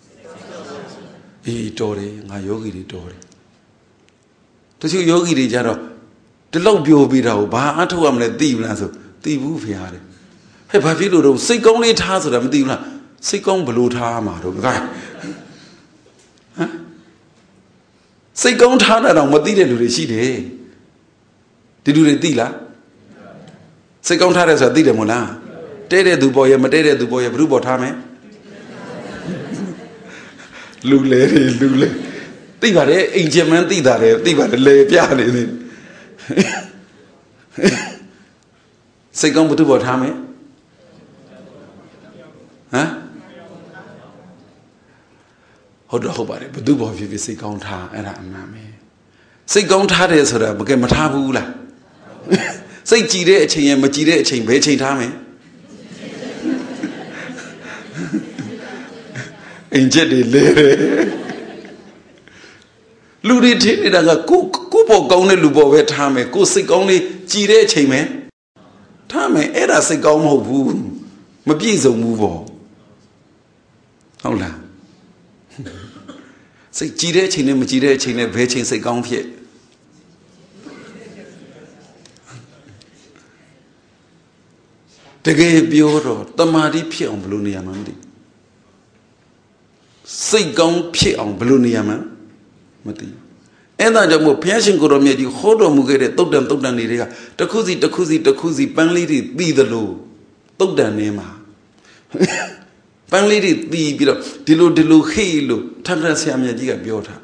ý trôi đi ngay yogi đi trôi đi tôi chưa yogi đi ra rồi tôi lâu biểu bị đầu ba ăn thua mình tìm là rồi tìm vũ phía đấy hay phải biết đâu xây công đi tha rồi làm tìm là xây công phải lưu tha mà rồi cái hả xây công tha là đồng mà tí để lùi xí đấy thì lùi tí là xây công tha là sao tí để một là tê để tụ bò mà tê để tụ bò bự bò tha mấy lùi lê tí vào đấy anh chị em tí vào đấy tí vào đấy lê bia đấy xây công bự bò tha mấy hả hồi đó họ bảo đấy bự bò vì xây công tha ấy là mà mấy xây công tha đấy sao đó một cái mà tha bu là xây chỉ đấy chuyện mà chỉ đấy chuyện về chuyện tha mấy anh chết đi lê lưu đi thế này là cô bỏ công này lưu bỏ về tha mấy cô xây công này chỉ đấy chuyện mấy tha mấy ấy là xây công hậu vu mà biết dùng vu bỏ không là xây chỉ đấy chuyện này mà chỉ đấy chuyện này về chuyện xây công phía thế cái biểu rồi tâm đi phía ông blue này mà đi xây công phía ông blue này mà đi အဲ့ဒါကြောင့်မို့ဘုရားရှင်ကိုယ်တော်မြတ်ကြီးဟောတော်မူခဲ့တဲ့သုတ်တန်တွေကတခုစီပန်းလေးတွေပြီးသလိုသုတ်တန်ထဲမှာပန်းလေးတွေပြီးပြီးတော့ဒီလိုဟေ့လို့ထပ်ထပ်ဆရာမြတ်ကြီးကပြောထား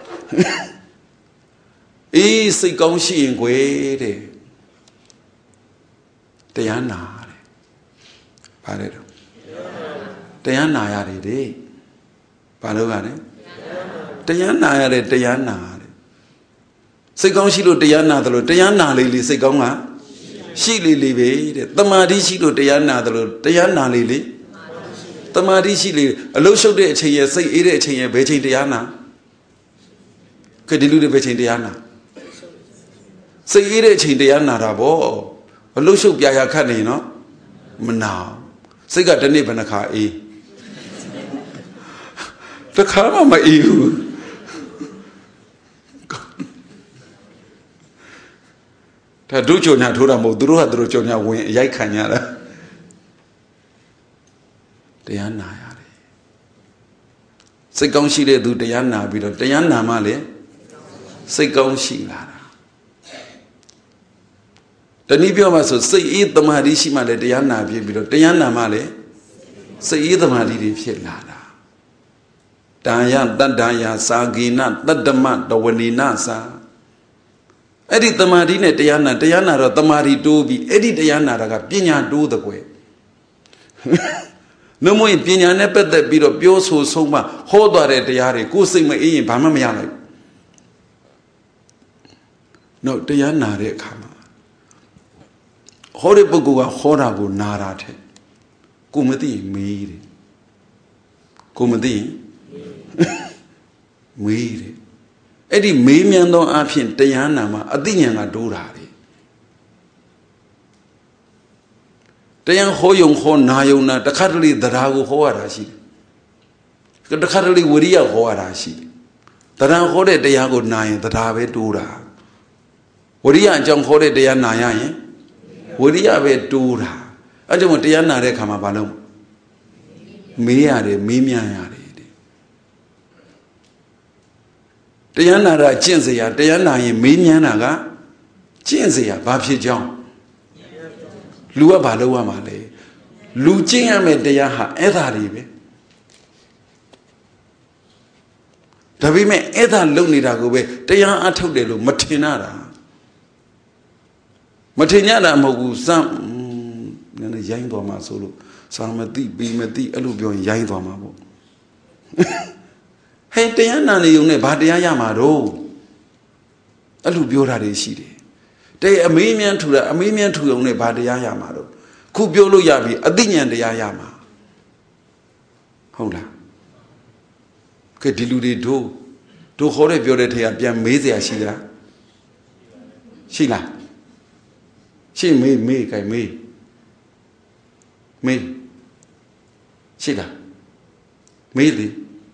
အေးစိတ်ကောင်းရှိရင်ကွယ်တဲ့တရားနာတဲ့ဘာလဲတော့တရားနာရတယ်တဲ့ဘာလို့ကလဲတရားနာရတယ်တရားနာတယ်စိတ်ကောင်းရှိလို့တရားနာတယ်လို့တရားနာလေစိတ်ကောင်းကရှိလေပဲတဲ့တမာတိရှိလို့တရားနာတယ်လို့တရားနာလေတမာတိရှိလေအလုံးရှုပ်တဲ့အချိန်ရဲ့စိတ်အေးတဲ့အချိန်ရဲ့ဘယ်ချိန်တရားနာကဲဒီလူတွေဘယ်ချိန်တရားနာစိတ်အေးတဲ့အချိန်တရားနာတာဗောအလုံးရှုပ်ပြာရခတ်နေနော်မနာစိတ်ကတစ်နေ့ဘယ်နှခါအေးတစ်ခါမှမအေးဘူးဒါတို့ကြုံညာထိုးတာမဟုတ်သူတို့ကသူတို့ကြုံညာဝင်အရိုက်ခံရတာတရားနာရတယ်စိတ်ကောင်းရှိတဲ့သူတရားနာပြီးတော့တရားနာမှလေစိတ်ကောင်းရှိလာတာတနည်းပြောမှဆိုစိတ်အေးတမာတိရှိမှလည်းတရားနာပြီးတော့တရားနာမှလည်းစိတ်အေးတမာတိတွေဖြစ်လာတာတာယတတ္တယသာဂိနတတ္တမတဝနိနသာအဲ့ဒီတမာတိနဲ့တရားနာတော့တမာတိတိုးပြီးအဲ့ဒီတရားနာတာကပညာတိုးတဲ့ကွယ်နှမွေးပညာနဲ့ပတ်သက်ပြီးတော့ပြောဆိုဆုံးမဟောသွားတဲ့တရားတွေကိုယ်စိတ်မအေးရင်ဘာမှမရလိုက်နော်တရားနာတဲ့အခါမှာဟောတဲ့ပုဂ္ဂိုလ်ကဟောတာကိုနာတာတဲ့ကိုမသိရင်မေးတယ်ကိုမသိရင်မေးတယ်အဲ့ဒီမေးမြန်းသောအဖြစ်တရားနာမှာအသိဉာဏ်ကတိုးတာလေတရားဟောယုံဟောနာယုံနာတခါတလေတရားကိုဟောရတာရှိတယ်တခါတလေဝိရိယဟောရတာရှိတယ်တရားဟောတဲ့တရားကိုနာရင်တရားပဲတိုးတာဝိရိယအကြောင်းဟောတဲ့တရားနာရရင်ဝိရိယပဲတိုးတာအဲ့ကြောင့်တရားနာတဲ့အခါမှာဘာလို့မေးရတယ်မေးမြန်းရတယ်တရားနာတာကျင့်စရာတရားနာရင်မေးမြန်းတာကကျင့်စရာဘာဖြစ်ကြောင်းလူကဘာလုပ်ရမှာလဲလူကျင့်ရမယ့်တရားဟာအဲ့ဒါတွေပဲဒါပေမဲ့အဲ့ဒါလုပ်နေတာကိုပဲတရားအထုတ်တယ်လို့မထင်ရတာမထင်ရတာမဟုတ်ဘူးစမ်းနည်းနည်းရိုင်းသွားမှာဆိုလို့စာမသိပြီးမသိအဲ့လိုပြောရင်ရိုင်းသွားမှာပေါ့ဟဲ့တရားနာနေုံနဲ့ဘာတရားရမှာတော့အဲ့လိုပြောတာတွေရှိတယ်တဲ့အမေးမြန်းထူတာအမေးမြန်းထူုံနဲ့ဘာတရားရမှာတော့ခုပြောလို့ရပြီအသိဉာဏ်တရားရမှာဟုတ်လားကဲဒီလူတွေတို့ခေါ်တဲ့ပြောတဲ့ထဲကပြန်မေးစရာရှိလားရှိလားရှိမေးကြိုင်မေးရှိလားမေးသည်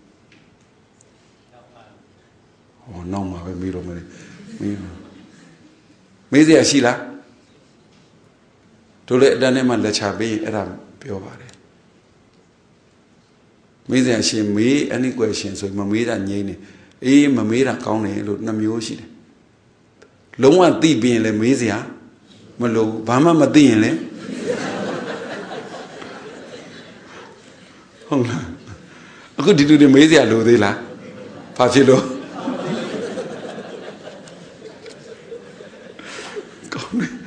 ဟောနောက်မှာပဲမေးတော့မေးစရာရှိလားတို့လည်းအတန်းထဲမှာလက်ချပေးရင်အဲ့ဒါပြောပါတယ်မေးစရာရှိမေးany question ဆိုမမေးတာငြိမ်းနေအေးမမေးတာကောင်းတယ်လို့နှမျိုးရှိတယ်လုံးဝသိပြီးရင်လည်းမေးစရာမလိုဘာမှမသိရင်လည်းဟုတ်လားအခုဒီလူတွေမေးစရာလိုသေးလားဘာဖြစ်လို့ကောင်းတယ်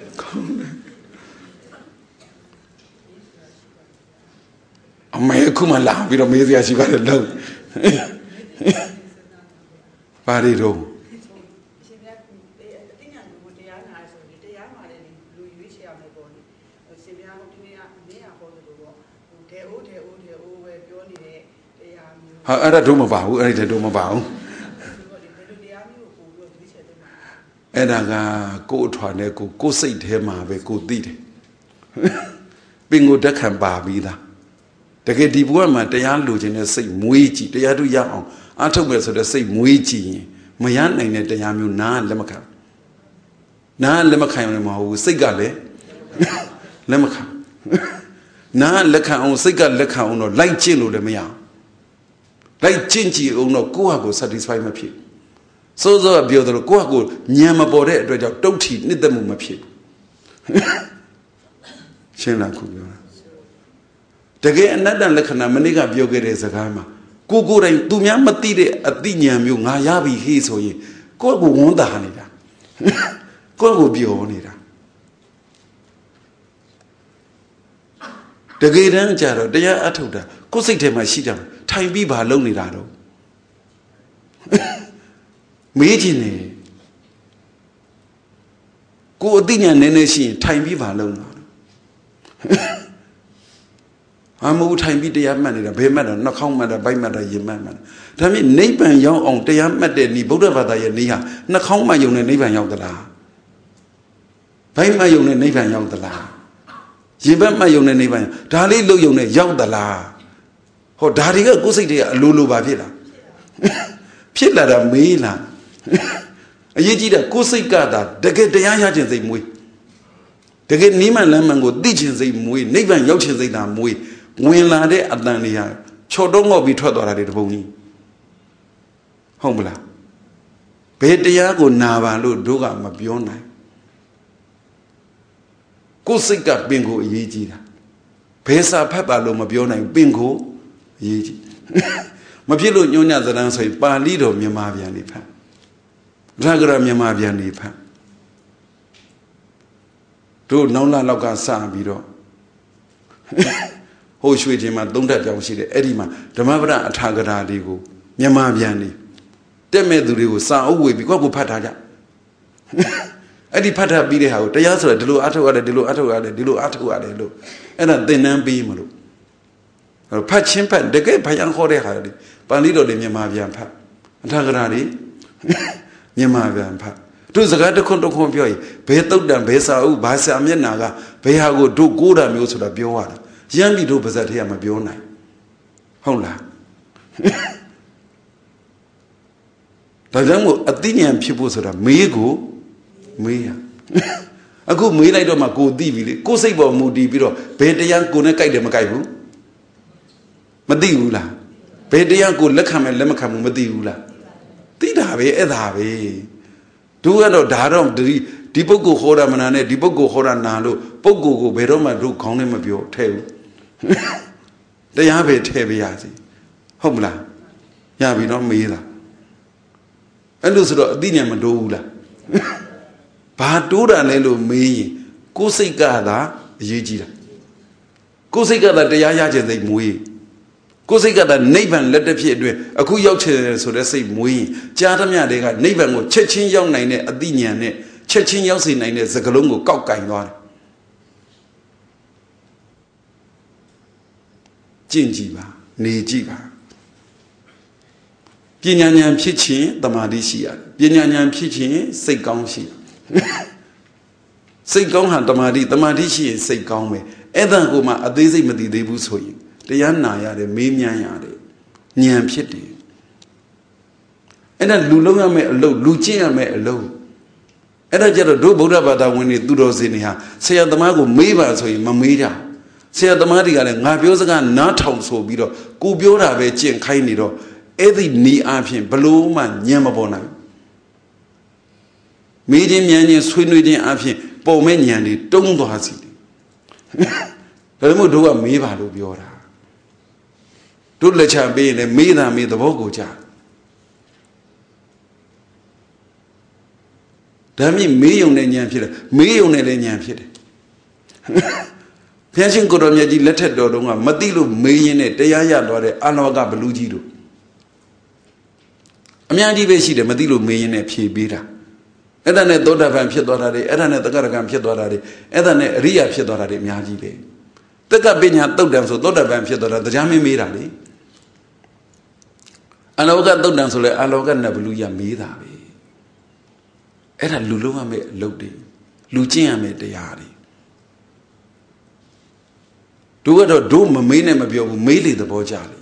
အမေခုမှလာပြီးတော့မေးစရာရှိပါတယ်လို့ပါရီတော့ဟာအဲ့ဒါတို့မပါဘူးအဲ့ဒီတို့မပါဘူးအဲ့ဒါကကိုယ်အထွာနဲ့ကိုယ်စိတ်ထဲမှာပဲကိုသိတယ်ပင်ကိုတက်ခံပါပြီးသားတကယ်ဒီဘဝမှာတရားလိုချင်တဲ့စိတ်မွေးကြည့်တရားတို့ရအောင်အားထုတ်မယ်ဆိုတဲ့စိတ်မွေးကြည့်ရင်မရနိုင်တဲ့တရားမျိုးနားလက်မခံရုံနဲ့မဟုတ်ဘူးစိတ်ကလည်းလက်မခံနားလက်ခံအောင်စိတ်ကလက်ခံအောင်တော့လိုက်ကျင့်လို့လည်းမရအောင်လိုက်ကျင့်ကြည့်အောင်တော့ကိုယ့်ဟာကိုယ် satisfy မဖြစ် so beautiful, go, Yamabore, don't eat, need the mumapip. Shela Kubio. The gay another Lakana Maniga Bioga is a gama. Go good and do Yamatide at Dinyam, you Nayabi, his or ye. Go won't the Hanida. Go be onida. The gay and Jaro, they are atoda. Go sit my shidam. Time be by lonely rado. Majine. Go Dinya Neneshi, time be by lonely. I'm old time be the man, a bay matter, not how matter by matter, ye man. Tell me, neighbor and young on the young matter, ni Bodavada Yania, not how my young neighbor young the la. By my young neighbor young the la. Jibba my young neighbor, Dali lo young young the la. Or Daria goes a Lulu Bavilla. Pilla Mila. A yejida, Kusikada, the get the Yajan they mui. The get Nima Lemon go ditches they mui, neighbor and yelches they damn mui. When Lade Adania, Chodongo be taught already the bony. Homela. Petiago Nava lo Doga Mabiona. Kusika bingo yejida. Pesa Papa lo Mabiona bingo yeji. Mapilo Nyonya the answer, Palido Miamavian Nipa. Dragra Miamavian Nipa. Do Nona Loga San Bido. Ho Shuijima, don't that young city, Edima, the Mabra Atagara Digo, Yamaviani. Demedu Sa away because of Pataja. Eddie Pata be the house, the answer, the low Atawada, the low Atawada, the low Atawada, and then be Mulu. A patch impan, the gay Payan Hode Hardy, Panido de Yamavian Pa. Atagaradi, Yamavian Pa. Do the guy to control Compioi, Beto than Besa, Basa Amenaga, Behago do good and use of the Biowada. Yambi do Bazat here, my Biona. Hola. The young Athenian people sort of Mego, Mea. A good Mela do my good divi, go save or moody biro, pay the young Gunaka de Macaibu. Madiula. Pay the young good Lakam and Lemacam Madiula. Did have a do it or Darom, the Pogo Hora Manane, the Pogo Hora Nalo, Pogo Beroma do Conem of your tail. They have it heavy as Homla. Yabi no Mila. And those are Dinia Madula. Padura Nelo me, Kusigada, Yijida. Kusigada de Yaja de Mui. Kusigada Navan let the Piedre, a Kuyoche, so they say Mui. Jatamia de Navan, Chechin young nine, Adinia, Chechin Yosi nine, Zagalungo, Cockine. Jinjiba, Nijiba. Pinyan Pitchin, the Madisia. Pinyan Pitchin, say Gongshi. Say Gonghan, the Madishi, say Gongme. Edan Goma, a daisy Madi de Busoi. The Yanaya, the Mimian, Niam Piti. And then Lulunga me alone, Lucia me alone. And I get a do Bodabada when it do those in here. Say the Mago Meva, so in Mamida. Say the Maria and Mabiosa not house so below. Gubiora Bechi and Kainido. Eddie knee amping, below man, Yamabona. Medium Yanni, swing reading amping, Bomaniani, don't do Hasi. Helmo do a Meva Lubiora. Do let her be and made her made the Vogoja. Dami million and Yampida, million and Yampida. Pianchin Godomia lettered Dodonga, Madilu, Millionaire, Daya, Dore, Anaga Belugido. Amiadi Vesi, the Madilu Millionaire Piebira. Edane Doda Van Piedorade, Edane the Garagan Piedorade, Edane Ria Piedorade, Miaji. The Gabinia told them so Doda Van Piedora, the Jami Mirali. Aloga Dodan Sole, Aloga Nabeluya Mira. Era Luluma me Lodi, Lucia me Diari. Do it or do my name of your melee the Bojali.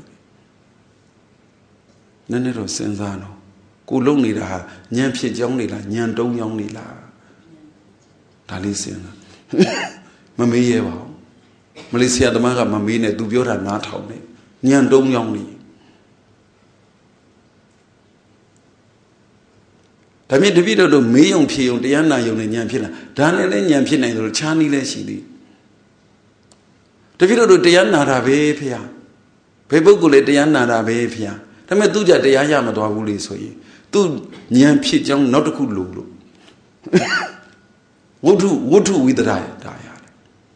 Nanero Senzano, Kulongi la, Nyampi Jonglila, Nyandong Yonglila. Talisiana. Mamma, Malaysia the Maga Mamine, Dubiora not home. Nyandong Yongli. ဒါမြင်တပည့်တော်တို့မေးယုံဖြေယုံတရားနာယုံနဲ့ဉာဏ်ဖြစ်လာဒါနဲ့လည်းဉာဏ်ဖြစ်နိုင်တယ်လို့ခြားနည်းလည်းရှိသေးတပည့်တော်တို့တရားနာတာပဲဖေဟာဘယ်ပုဂ္ဂိုလ်လဲတရားနာတာပဲဖေဟာဒါပေမဲ့သူကြတရားရမသွားဘူးလေဆိုရင်သူဉာဏ်ဖြစ်ကြောင်းနောက်တစ်ခုလို့ဝတ္ထုဝိသရဒါရတယ်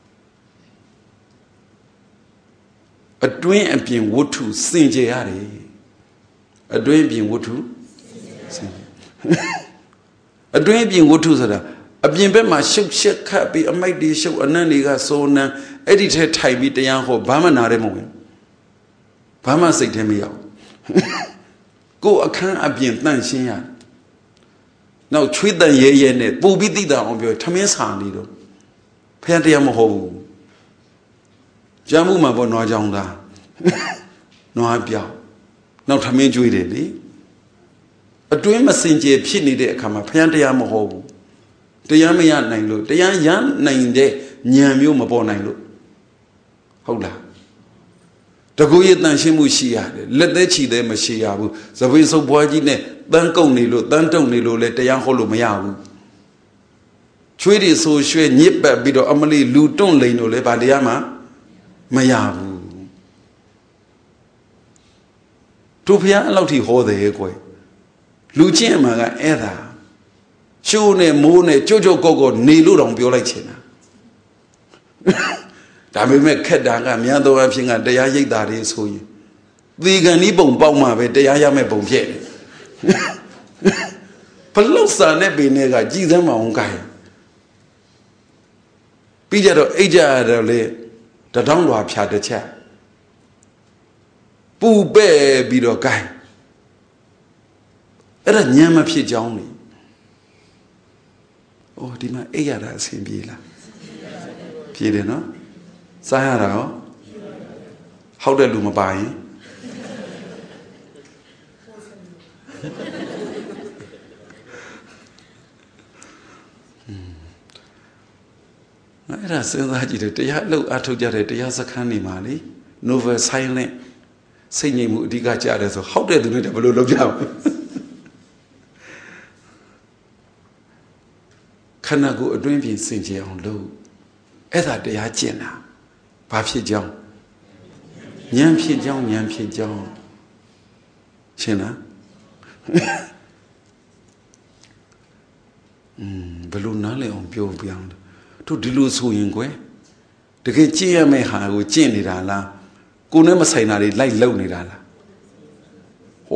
အတွင်းအပြင်ဝတ္ထုစင်ကြယ်ရတယ်အတွင်းအပြင်ဝတ္ထုစင်ကြယ်အတွင်းအပြင်ဝတ္ထုဆိုတာအပြင်ဘက်မှာရှုပ်ချက်ခတ်ပြီးအမိုက်တွေရှုပ်အနံ့တွေကစိုးနံအဲ့ဒီထဲထိုင်ပြီးတရားဟောဘာမှနားရဲမဝင်ဘာမှစိတ်ထဲမရောက်ကိုယ်အခန်းအပြင်တန့်ရှင်းရနောက်ချွေးတန်ရဲရဲနဲ့ပူပြီးသိတာအောင်ပြောထမင်းစာနေတော့ဖခင်တရားမဟုတ်ဘူးကြမ်းမှုမှာပေါ့နွားကြောင်သားနွားပြောက်နောက်ထမင်းကျွေးတယ်လေအတွင်းမစင်ကြယ်ဖြစ်နေတဲ့အခါမှာဖခင်တရားမဟုတ်ဘူးတရားမရနိုင်လို့တရားရနိုင်တဲ့ဉာဏ်မျိုးမပေါ်နိုင်လို့ဟုတ်လားတကူရဲ့တန်ရှင်းမှုရှိရတယ်လက်သေးချီသေးမရှိရဘူးသပိစုပ်ဘွားကြီးနဲ့တန်းကုတ်နေလို့တန်းတုံနေလို့လည်းတရားဟောလို့မရဘူးချွေးတွေဆိုရွှဲညစ်ပတ်ပြီးတော့အမလီလူတွန့်လိန်လို့လည်းဗာတရားမှမရဘူးသူဖျားအဲ့လောက်ထိဟောတယ်ကွယ်လူချင်းမှာကအဲ့ဒါရှိုးနဲ့မိုးနဲ့ကြို့ကော့နေလို့တောင်ပြောလိုက်ချင်တာဒါပေမဲ့ခက်တာကများသောအားဖြင့်ကတရားရိပ်တာတွေဆိုရင်သေကံဤပုံပေါက်မှပဲတရားရမဲ့ပုံဖြစ်တယ်ဘလို့စာနဲ့ပင်နဲ့ကကြည်စမ်းမအောင်ကိုင်းပြီးကြတော့အိတ်ကြရတော့လေတထောင်းလွာဖြာတစ်ချက်ပူပဲ့ပြီးတော့ကိုင်းအဲ့ဒါညံမဖြစ်ကြောင်းလေအိုးဒီမှာအိတ်ရတာအဆင်ပြေလားပြေတယ်နော်စားရတာရောဟုတ်တဲ့လူမပါရင်အဲ့ဒါစဉ်းစားကြည့်တယ်တရားလှုပ်အထုတ်ကြတဲ့တရားစခန်းနေမှာလေ novel silent စိတ်ငြိမ်မှုအဓိကကြတယ်ဆိုဟုတ်တဲ့သူတွေဘယ်လိုလုပ်ကြမလဲခန္ဓာကိုယ်အတွင်းပြင်စင်ကြယ်အောင်လုပ်အဲ့ဒါတရားကျင့်တာဘာဖြစ်ကြောင်းဉာဏ်ဖြစ်ကြောင်းရှင်းလားဘယ်လိုနားလည်အောင်ပြောပြအောင်တို့ဒီလိုဆိုရင်ကွယ်တကယ်ကျင့်ရမယ့်ဟာကိုကျင့်နေတာလားကိုယ်နဲ့မဆိုင်တာတွေလိုက်လုံနေတာလားဩ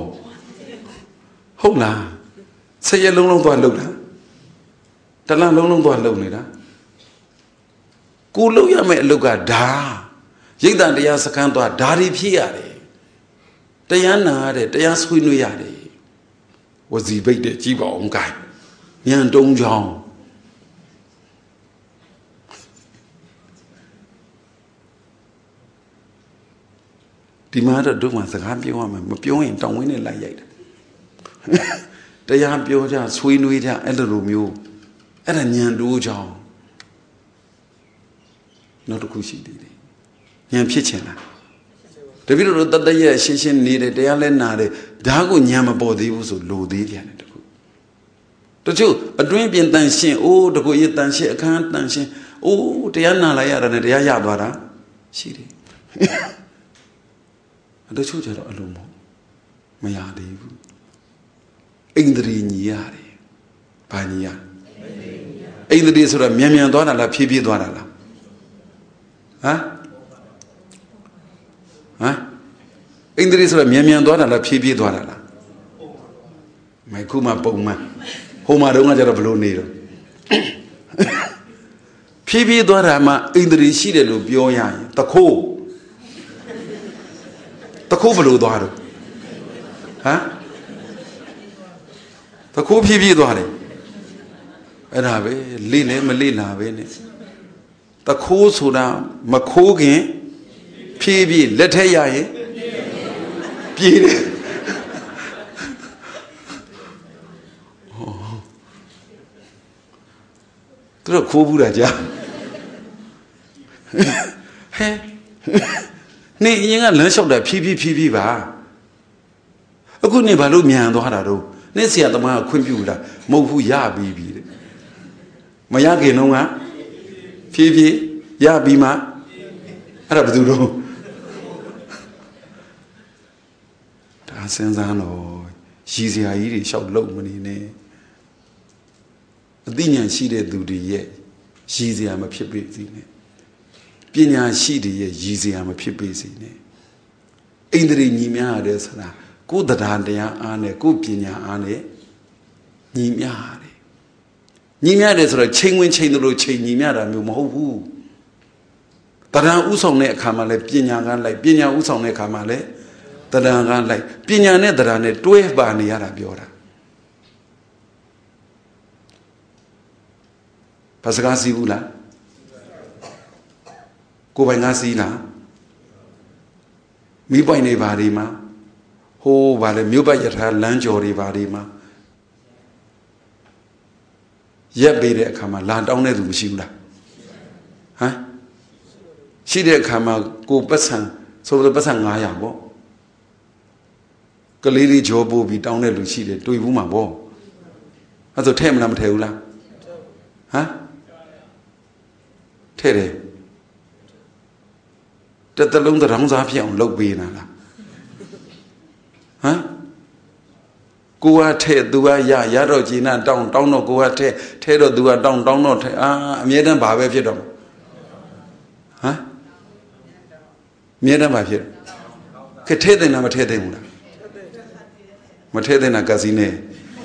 ဟုတ်လားဆက်ရလုံးသွားလုံလားတလန်းလုံးသွားလုံနေတာကိုလုပ်ရမယ့်အလုပ်ကဒါရိတ်တန်တရားစခန်းသွားဒါတွေဖြစ်ရတယ်တရားနာရတယ်တရားဆွေးနွေးရတယ်ဝစီဘိတ်တဲ့ကြီးပါအောင်ကိုင်းညံတုံးချောင်းဒီမှာတော့တို့မှစကားပြောရမယ်မပြောရင်တောင်းဝင်းနဲ့လိုက်ရိုက်တယ်တရားပြောကြဆွေးနွေးကြအဲ့လိုမျိုးအဲ့ဒါညံတိုးချောင်းနောက်တစ်ခုရှိသေးတယ်ဉာဏ်ဖြစ်ချင်လားတပည့်တော်တတရဲ့ရှင်းရှင်းနေတယ်တရားလဲနာတယ်ဒါကိုဉာဏ်မပေါ်သေးဘူးဆိုလိုသေးတယ်တခုတချို့အတွင်းပြင်တန်ရှင်းအိုးတကူရတန်ရှင်းအခန်းတန်ရှင်းအိုးတရားနာလိုက်ရတာနဲ့တရားရသွားတာရှိတယ်တချို့ကျတော့အလုံးမရသေးဘူးအိန္ဒြေညီရတယ်ဘာညီရအိန္ဒြေဆိုတာမြန်သွားတာလားဖြည်းဖြည်းသွားတာလားဟမ်အိန္ဒြေဆိုတာမြန်သွားတာလားဖြည်းဖြည်းသွားတာလားမိုက်ခုမှပုံမှန်ဟိုမှာတော့ကကျတော့ဘလို့နေတော့ဖြည်းဖြည်းသွားတာမှအိန္ဒြေရှိတယ်လို့ပြောရရင်တခိုးဘလို့သွားတော့တခိုးဖြည်းဖြည်းသွားတယ်အဲ့ဒါပဲလိလည်းမလိလာပဲနဲ့တခိုးဆိုတာမခိုးခင်ဖြည်းဖြည်းလက်ထက်ရရင်ပြေးတယ်သူတို့ခိုးဘူးတာကြာဟဲ့နေအရင်ကလမ်းလျှောက်တာဖြည်းဖြည်းပါအခုနေဘာလို့မြန်သွားတာတော့နဲ့ဆရာသမားကခွင့်ပြုတာမဟုတ်ဘူးရပြီးပြီတဲ့မရခင်တော့ကဖြည်းဖြည်းရပြီးမှအဲ့ဒါဘယ်သူတော့ဒါစဉ်းစားတော့ရည်စရာကြီးတွေလျှောက်လုံးမနေနဲ့အသိဉာဏ်ရှိတဲ့သူတွေရဲ့ရည်စရာမဖြစ်ပေစေနဲ့ပညာရှိတွေရဲ့ရည်စရာမဖြစ်ပေစေနဲ့ဣန္ဒြေညီများရတယ်ဆိုတာကိုယ်တရားတရားအားနဲ့ကိုယ်ပညာအားနဲ့ညီမျှရတယ်ညီမျှတယ်ဆိုတော့ချိန်ဝင်ချိန်တို့ချိန်ညီမျှတာမျိုးမဟုတ်ဘူးတရားဥဆောင်တဲ့အခါမှာလည်းပညာကလိုက်ပညာဥဆောင်တဲ့အခါမှာလည်းတရားကလိုက်ပညာနဲ့တရားနဲ့တွဲပါနေရတာပြောတာဘာစကားစီးဘူးလားကိုယ်ပိုင်ငါစီးလားမိပိုင်နေပါဒီမှာဟိုးဗာလေမြို့ပတ်ရထားလမ်းကျော်တွေပါဒီမှာရက်ပေးတဲ့အခါမှာလာတောင်းတဲ့သူမရှိဘူးလားဟမ်ရှိတဲ့အခါမှာကိုပတ်ဆံဆိုတော့ပတ်ဆံ900ပေါ့ကလေးလေးကြောပို့ပြီးတောင်းတဲ့လူရှိတယ်တွေ့ဘူးမှာပေါ့အဲ့ဆိုထဲ့မလားမထဲ့ဘူးလားဟမ်ထဲ့တယ်တလုံးတောင်းစားဖြစ်အောင်လုပ်ပေးနာလားဟမ်ကိုကထဲ့သူကရတော့ဂျီနာတောင်းတော့ကိုကထဲ့တော့သူကတောင်းတော့ထဲ့အမြဲတမ်းဘာပဲဖြစ်တော့ဟမ်အမြဲတမ်းဘာဖြစ်ခက်ထဲ့တယ်လားမထဲ့တယ်ဘူးလားမထဲ့တဲ့နာကစီနေ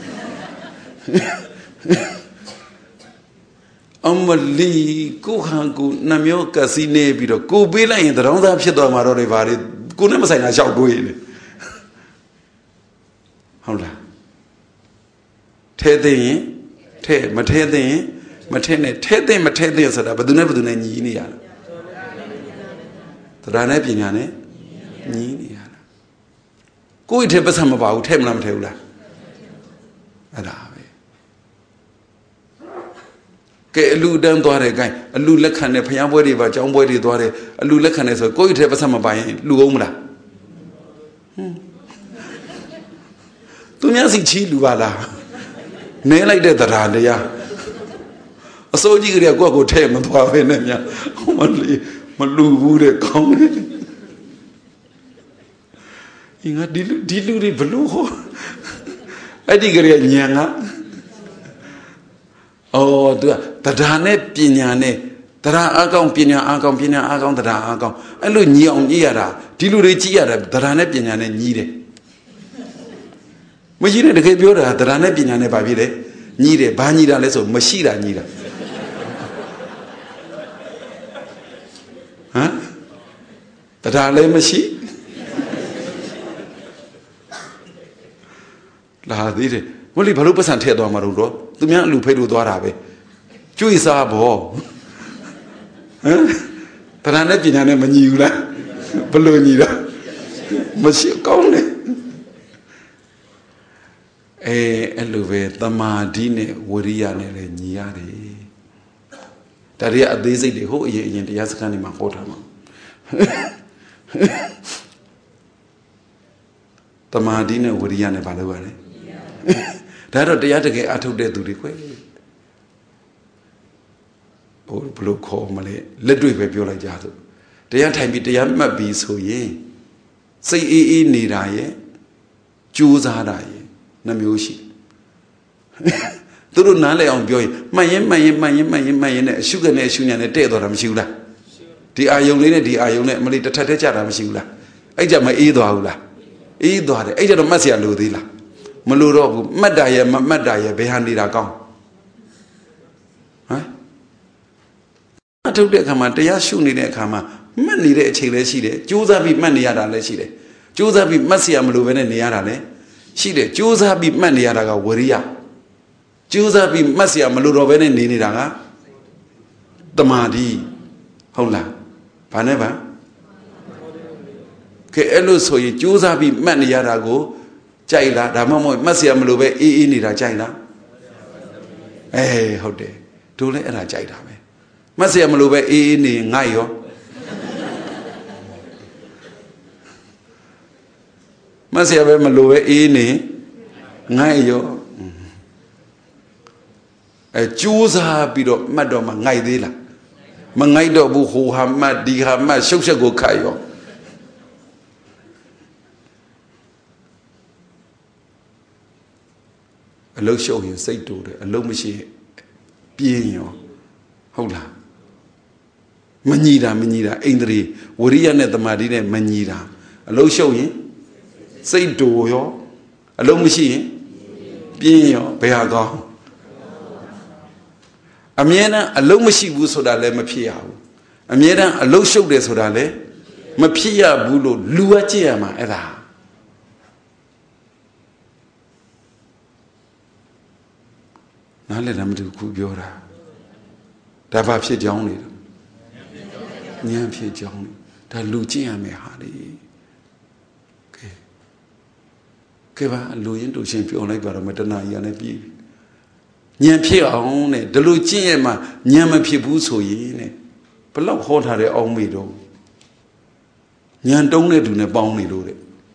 အမလီကိုဟန်ကိုနှမျိုးကစီနေပြီးတော့ကိုပေးလိုက်ရင်တရောင်းသားဖြစ်သွားမှာတော့တွေဘာတွေကိုနဲ့မဆိုင်တာရှောက်တွေးနေဟုတ်လားထဲသိရင်ထဲမထဲသိရင်မထဲနဲ့ထဲသိမထဲသိဆိုတာဘယ်သူနဲ့ညီနေရလဲတရားနဲ့ပညာနဲ့ညီနေရလားကိုယ့်အထက်ပတ်စံမပါဘူးထဲမလားမထဲဘူးလားအဲ့ဒါပဲကဲအလူတန်းသွားတယ်ကိုင်းအလူလက်ခံတဲ့ဖျားပွဲတွေပါကျောင်းပွဲတွေသွားတယ်အလူလက်ခံတယ်ဆိုကိုယ့်အထက်ပတ်စံမပါရင်လူအောင်မလားသူများစီချီလူပါလားနဲလိုက်တဲ့တရားတရားအစိုးကြီးကလေးကကိုယ့်ကိုထဲမသွားပဲနဲ့များမလူဘူးတဲ့ကောင်းတယ်ငါဒီလူတွေဘလို့ဟောအဲ့ဒီကလေးညံကသူကတရားနဲ့ပညာနဲ့တရားအကောင်ပညာအကောင်ပညာအကောင်တရားအကောင်အဲ့လိုညီအောင်ညီရတာဒီလူတွေကြည့်ရတာတရားနဲ့ပညာနဲ့ညီတယ်မရှိတဲ့တကယ်ပြောတာတရားနဲ့ပညာနဲ့ဘာဖြစ်လဲညီတယ်ဘာညီတာလဲဆိုမရှိတာညီတာဟမ်တရားလည်းမရှိလာသေးတယ်မလို့ဘာလို့ပတ်စံထည့်သွားမှာတော့သူများအလူဖိတ်လို့သွားတာပဲကျွေးစားဘောဟမ်တရားနဲ့ပညာနဲ့မညီဘူးလားဘလို့ညီတာမရှိကောင်းတယ်အဲ့လိုပဲတမာတိနဲ့ဝရိယနဲ့လည်းညီရတယ်ဒါတွေအသေးစိတ်တွေဟိုအရင်တရားစခန်းတွေမှာဟောထားမှာတမာတိနဲ့ဝရိယနဲ့ဘာလုပ်ရလဲဒါတော့တရားတကယ်အထုတ်တဲ့သူတွေခွဲဟိုဘလို့ခေါ်မလဲလက်တွေ့ပဲပြောလိုက်ကြသူတရားထိုင်ပြီးတရားမှတ်ပြီးဆိုရင်စိတ်အေးနေတာရဲ့ကြိုးစားတာရဲ့နှမျိုးရှိသူတို့နားလည်အောင်ပြောရင်မှန်ရင်နဲ့အရှုကနဲ့အရှုညာနဲ့တဲ့သွားတာမရှိဘူးလားဒီအာယုံလေးနဲ့ဒီအာယုံနဲ့အမလီတစ်ထပ်တည်းကြတာမရှိဘူးလားအဲ့ကြမအေးသွားဘူးလားအေးသွားတယ်အဲ့ကြတော့မှတ်เสียလို့သေးလားမလို့တော့ဘူးမှတ်တာရဲ့မမှတ်တာရဲ့ဘယ်ဟာနေတာကောင်းဟမ်အထုတ်တဲ့အခါမှာတရားရှုနေတဲ့အခါမှာမှတ်နေတဲ့အချိန်လည်းရှိတယ်ကြိုးစားပြီးမှတ်နေရတာလည်းရှိတယ်ကြိုးစားပြီးမှတ်เสียမလို့ပဲနဲ့နေရတာလည်းရှိတယ်ကြိုးစားပြီးမှတ်နေရတာကဝရိယကြိုးစားပြီးမှတ်เสียမလို့တော့ပဲနဲ့နေနေတာကတမာတိဟုတ်လားဘာနဲ့ပါကဲအဲ့လိုဆိုရင်ကြိုးစားပြီးမှတ်နေရတာကိုကြိုက်လားဒါမှမဟုတ်မှတ်เสียမလို့ပဲအေးနေတာကြိုက်လားဟုတ်တယ်တို့လည်းအဲ့ဒါကြိုက်တာပဲမှတ်เสียမလို့ပဲအေးနေငိုက်ရောမှတ်เสียပဲမလို့ပဲအေးနေ ngay yo chú ra bị đó mà đó mà ngay đi là mà ngay đó bu hồ hàm mà đi hàm mà sốc sốc của khai yo lâu sau hiện xây đồ đấy lâu mới chỉ biến yo không là mình nhìn ra anh đấy Uriya này tầm đi này mình nhìn ra lâu sau hiện xây đồ yo lâu mới chỉ biến yo bây giờ có anh em là lâu mới chỉ bu số đa lên mà phi áo anh em là lâu sau để số đa lên mà phi áo bu lo lúa chia mà ấy là nói là làm được cứu biểu ra đã vào phía trong này nhà phía trong này đã lùi chia mẹ hà đi cái bà lùi những đồ chuyện phiêu này vào mà tân này này bị nhà phía ông này đã lùi chia mà nhà mà phía bù sôi này bắt lâu hôn thà để ông mì đâu nhà đông này đủ này bong này đâu đấy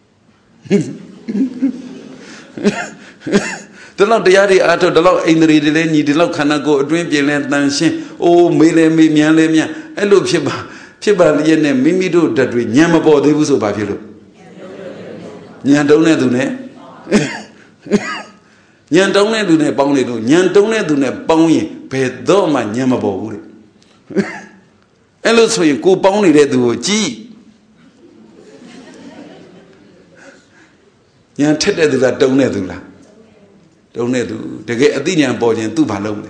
đó làတရားတွေအားထုတ်တော့အိန္ဒြေတွေလည်းညီဒီလောက်ခန္ဓာကိုယ်အတွင်းပြင်လဲတန်ရှင်းအိုးမေးလဲမေးမြန်လဲမြန်အဲ့လိုဖြစ်ပါလျက်နဲ့မိမိတို့ဓာတ်တွေညံမပေါ်သေးဘူးဆိုဘာဖြစ်လို့ညံတုံးတဲ့သူနဲ့ညံတုံးတဲ့သူနဲ့ပေါင်းနေလို့ညံတုံးတဲ့သူနဲ့ပေါင်းရင်ဘယ်တော့မှညံမပေါ်ဘူးတဲ့အဲ့လိုဆိုရင်ကိုပေါင်းနေတဲ့သူကိုကြည့်ညံထက်တဲ့သူလားတုံးတဲ့သူလားတုံးတဲ့သူတကယ်အသိဉာဏ်ပေါ်ခြင်းသူ့ဘာလုံးလဲ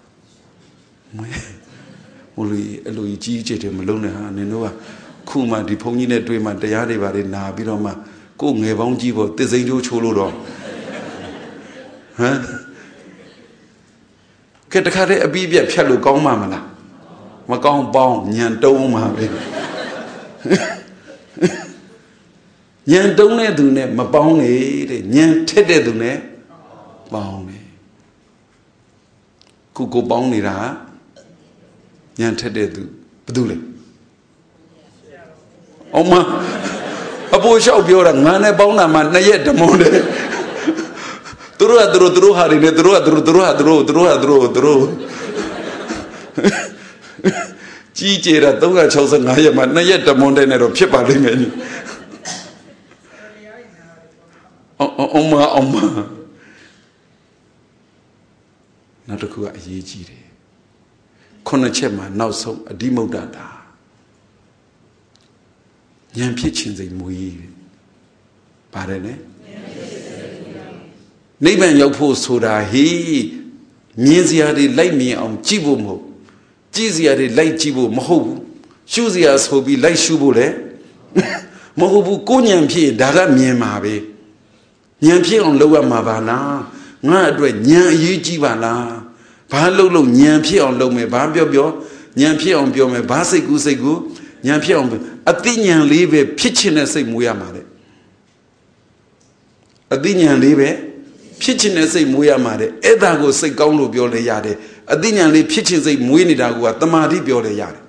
မလို့အလိုကြီးကြည့်တယ်မလုံးနဲ့ဟာနင်တို့ကခုမှဒီဘုန်းကြီးနဲ့တွေ့မှတရားတွေပါလေနာပြီးတော့မှကိုယ်ငယ်ပေါင်းကြီးပေါ်တစ်စိမ့်ကျိုးချိုးလို့တော့ဟမ်ကဲတခါတည်းအပြီးပြတ်ဖြတ်လို့ကောင်းမှာမလားမကောင်းပေါင်းညံတုံးမှာပဲညံတုံးတဲ့သူနဲ့မပေါင်းနေတဲ့ညံထက်တဲ့သူနဲ့ပေါင်းနေခုကိုပေါင်းနေတာညံထက်တဲ့သူဘာလို့လဲအောင်မအဖိုးလျှောက်ပြောတာငါနဲ့ပေါင်းတာမှ2ရက်တမုံတယ်သူတို့ဟာတွေနဲ့သူတို့ကြီးကျယ်တာ365ရက်မှ2ရက်တမုံတဲ့နဲ့တော့ဖြစ်ပါလိမ့်မယ်အောင်မနောက်တစ်ခုကအရေးကြီးတယ်9ချက်မှာနောက်ဆုံးအဓိမုဒ္ဒတာဉာဏ်ဖြစ်ခြင်းစိတ်မွေးပါတယ်နဲ့နိဗ္ဗာန်ရောက်ဖို့ဆိုတာဟိမြင်စရာတွေလိုက်မြင်အောင်ကြည့်ဖို့မဟုတ်ကြည့်စရာတွေလိုက်ကြည့်ဖို့မဟုတ်ဘူးရှုစရာဆိုပြီးလိုက်ရှုဖို့လည်းမဟုတ်ဘူးကိုဉာဏ်ဖြစ်ဒါကမြင်မှာပဲဉာဏ်ဖြစ်အောင်လုပ်ရမှာပါလားငါအတွက်ဉာဏ်အရေးကြီးပါလားဘာလုပ်ဉာဏ်ဖြစ်အောင်လုပ်မယ်ဘာပြောဉာဏ်ဖြစ်အောင်ပြောမယ်ဘာစိတ်ကူးဉာဏ်ဖြစ်အောင်အသိဉာဏ်လေးပဲဖြစ်ခြင်းနဲ့စိတ်မွေးရမှာတဲ့အသိဉာဏ်လေးပဲဖြစ်ခြင်းနဲ့စိတ်မွေးရမှာတဲ့အဲ့ဒါကိုစိတ်ကောင်းလို့ပြောလဲရတယ်အသိဉာဏ်လေးဖြစ်ခြင်းစိတ်မွေးနေတာကတမာတိပြောလဲရတယ်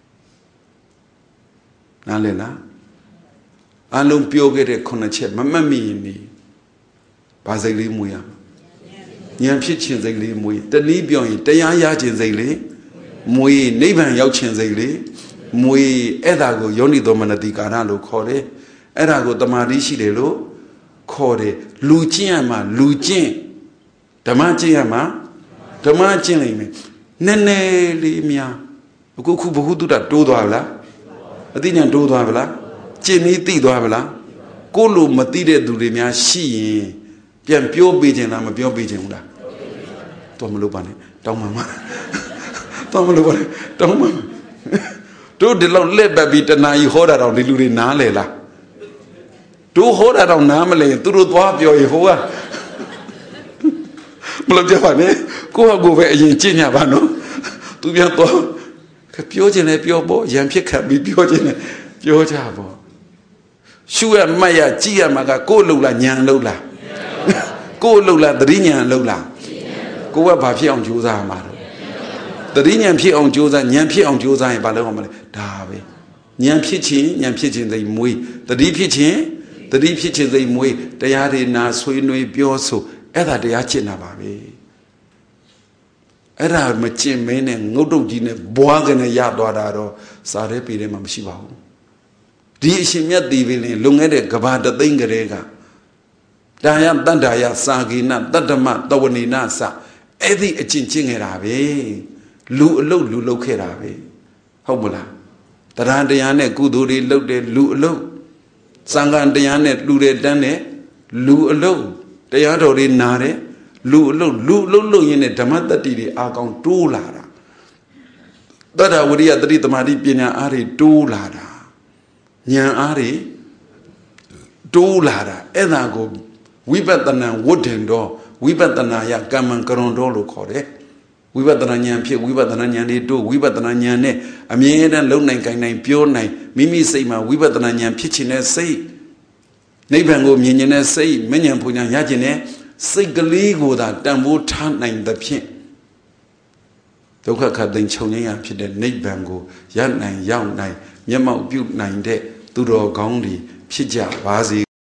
နားလည်လားအလုံးပြောခဲ့တဲ့9ချက်မမှတ်မိရင်ဒီဘာစိတ်လေးမွေးရဉာဏ်ဖြစ်ခြင်းစိတ်လေးမွေးတနည်းပြောရင်တရားရခြင်းစိတ်လေးမွေးနိဗ္ဗာန်ရောက်ခြင်းစိတ်လေးမွေးအဲ့ဒါကိုယောနိသောမနတိကာရလို့ခေါ်တယ်အဲ့ဒါကိုတမာတိရှိတယ်လို့ခေါ်တယ်လူကျင့်ရမှာလူကျင့်ဓမ္မကျင့်ရမှာဓမ္မကျင့်နိုင်မယ်နည်းနည်းလေးများအခုဘ ഹു တုတ္တတိုးသွားဗလားအသိဉာဏ်တိုးသွားဗလားကျင့်ပြီးသိသွားဗလားကိုလိုမသိတဲ့သူတွေများရှိရင်ပြန်ပြောပေးခြင်းလားမပြောပေးခြင်းဘူးလားတော့မလို့ပါနဲ့တောင်းပါမတော့မလို့ပါနဲ့တောင်းပါတို့ဒီလောက်လက်ပတ်ပြီးတနာကြီးဟောတာတော့ဒီလူတွေနားလေလားတို့ဟောတာတော့နားမလဲသူတို့သွားပြောရင်ဟိုကမလို့ကြပါနဲ့ကိုယ့်ဟာကိုယ်ပဲအရင်ကျင့်ကြပါနော်သူပြန်တော့ပြောခြင်းလည်းပြောပေါ့ရံဖြစ်ခတ်ပြီးပြောခြင်းလည်းပြောကြပေါ့ရှုရမှတ်ရကြည့်ရမှာကကိုယ်လှုပ်လားညာလှုပ်လားကိုယ်လှုပ်လားသတိညာလှုပ်လားကိုယ်ကဘာဖြစ်အောင်ကြိုးစားမှာတော့သတိညာဖြစ်အောင်ကြိုးစားညာဖြစ်အောင်ကြိုးစားရင်ဘာလုပ်အောင်မလဲဒါပဲညာဖြစ်ခြင်းစိတ်မွေးသတိဖြစ်ခြင်းစိတ်မွေးတရားတွေနာဆွေးနွေးပြောဆိုအဲ့ဒါတရားကျင့်တာပါပဲအဲ့ဒါမကျင့်မင်းနဲ့ငုတ်တုတ်ကြီးနဲ့ဘွားကနေရသွားတာတော့စားတဲ့ပြည်ထဲမှာမရှိပါဘူးဒီအရှင်မြတ်ဒီပင်လုံခဲ့တဲ့ကဘာတသိန်းကလေးကဒါယတန္တာယစာကိနတတ္တမတဝနေနစအဲ့ဒီအကျင့်ကျင့်ခဲ့တာပဲလူအလုတ်လူလုတ်ခဲ့တာပဲဟုတ်မလားတရားတရားနဲ့ကုသိုလ်တွေလုပ်တယ်လူအလုတ်စံဃာတရားနဲ့လူတွေတန်းတယ်လူအလုတ်တရားတော်တွေနာတယ်လူအလုတ်လုပ်ရင်းနဲ့ဓမ္မတတ္တိတွေအာကောင်တိုးလာတာတတ္တဝရိယတတိတမာတိပညာအားတွေတိုးလာတာဉာဏ်အားတွေတိုးလာတာအဲ့ဒါကိုဝိပဿနာဝဋ္ဌင်တော်ဝိပဿနာယကမ္မံကရွန်တော်လို့ခေါ်တယ်ဝိပဿနာဉာဏ်ဖြစ်ဝိပဿနာဉာဏ်တွေတိုးဝိပဿနာဉာဏ်နဲ့အမြဲတမ်းလုံနိုင်ကိုင်နိုင်ပြောနိုင်မိမိစိတ်မှာဝိပဿနာဉာဏ်ဖြစ်ခြင်းနဲ့စိတ်နိဗ္ဗာန်ကိုမြင်ခြင်းနဲ့စိတ်မဉဏ်ပူဉဏ်ရခြင်းနဲ့စိတ်ကလေးကိုသာတန်ဖိုးထားနိုင်သဖြင့်ဒုက္ခခတ်သိမ်းချုပ်ငြိမ်းရဖြစ်တဲ့နိဗ္ဗာန်ကိုရနိုင်ရောက်နိုင်မျက်မှောက်ပြုနိုင်တဲ့သူတော်ကောင်းတွေဖြစ်ကြပါစေ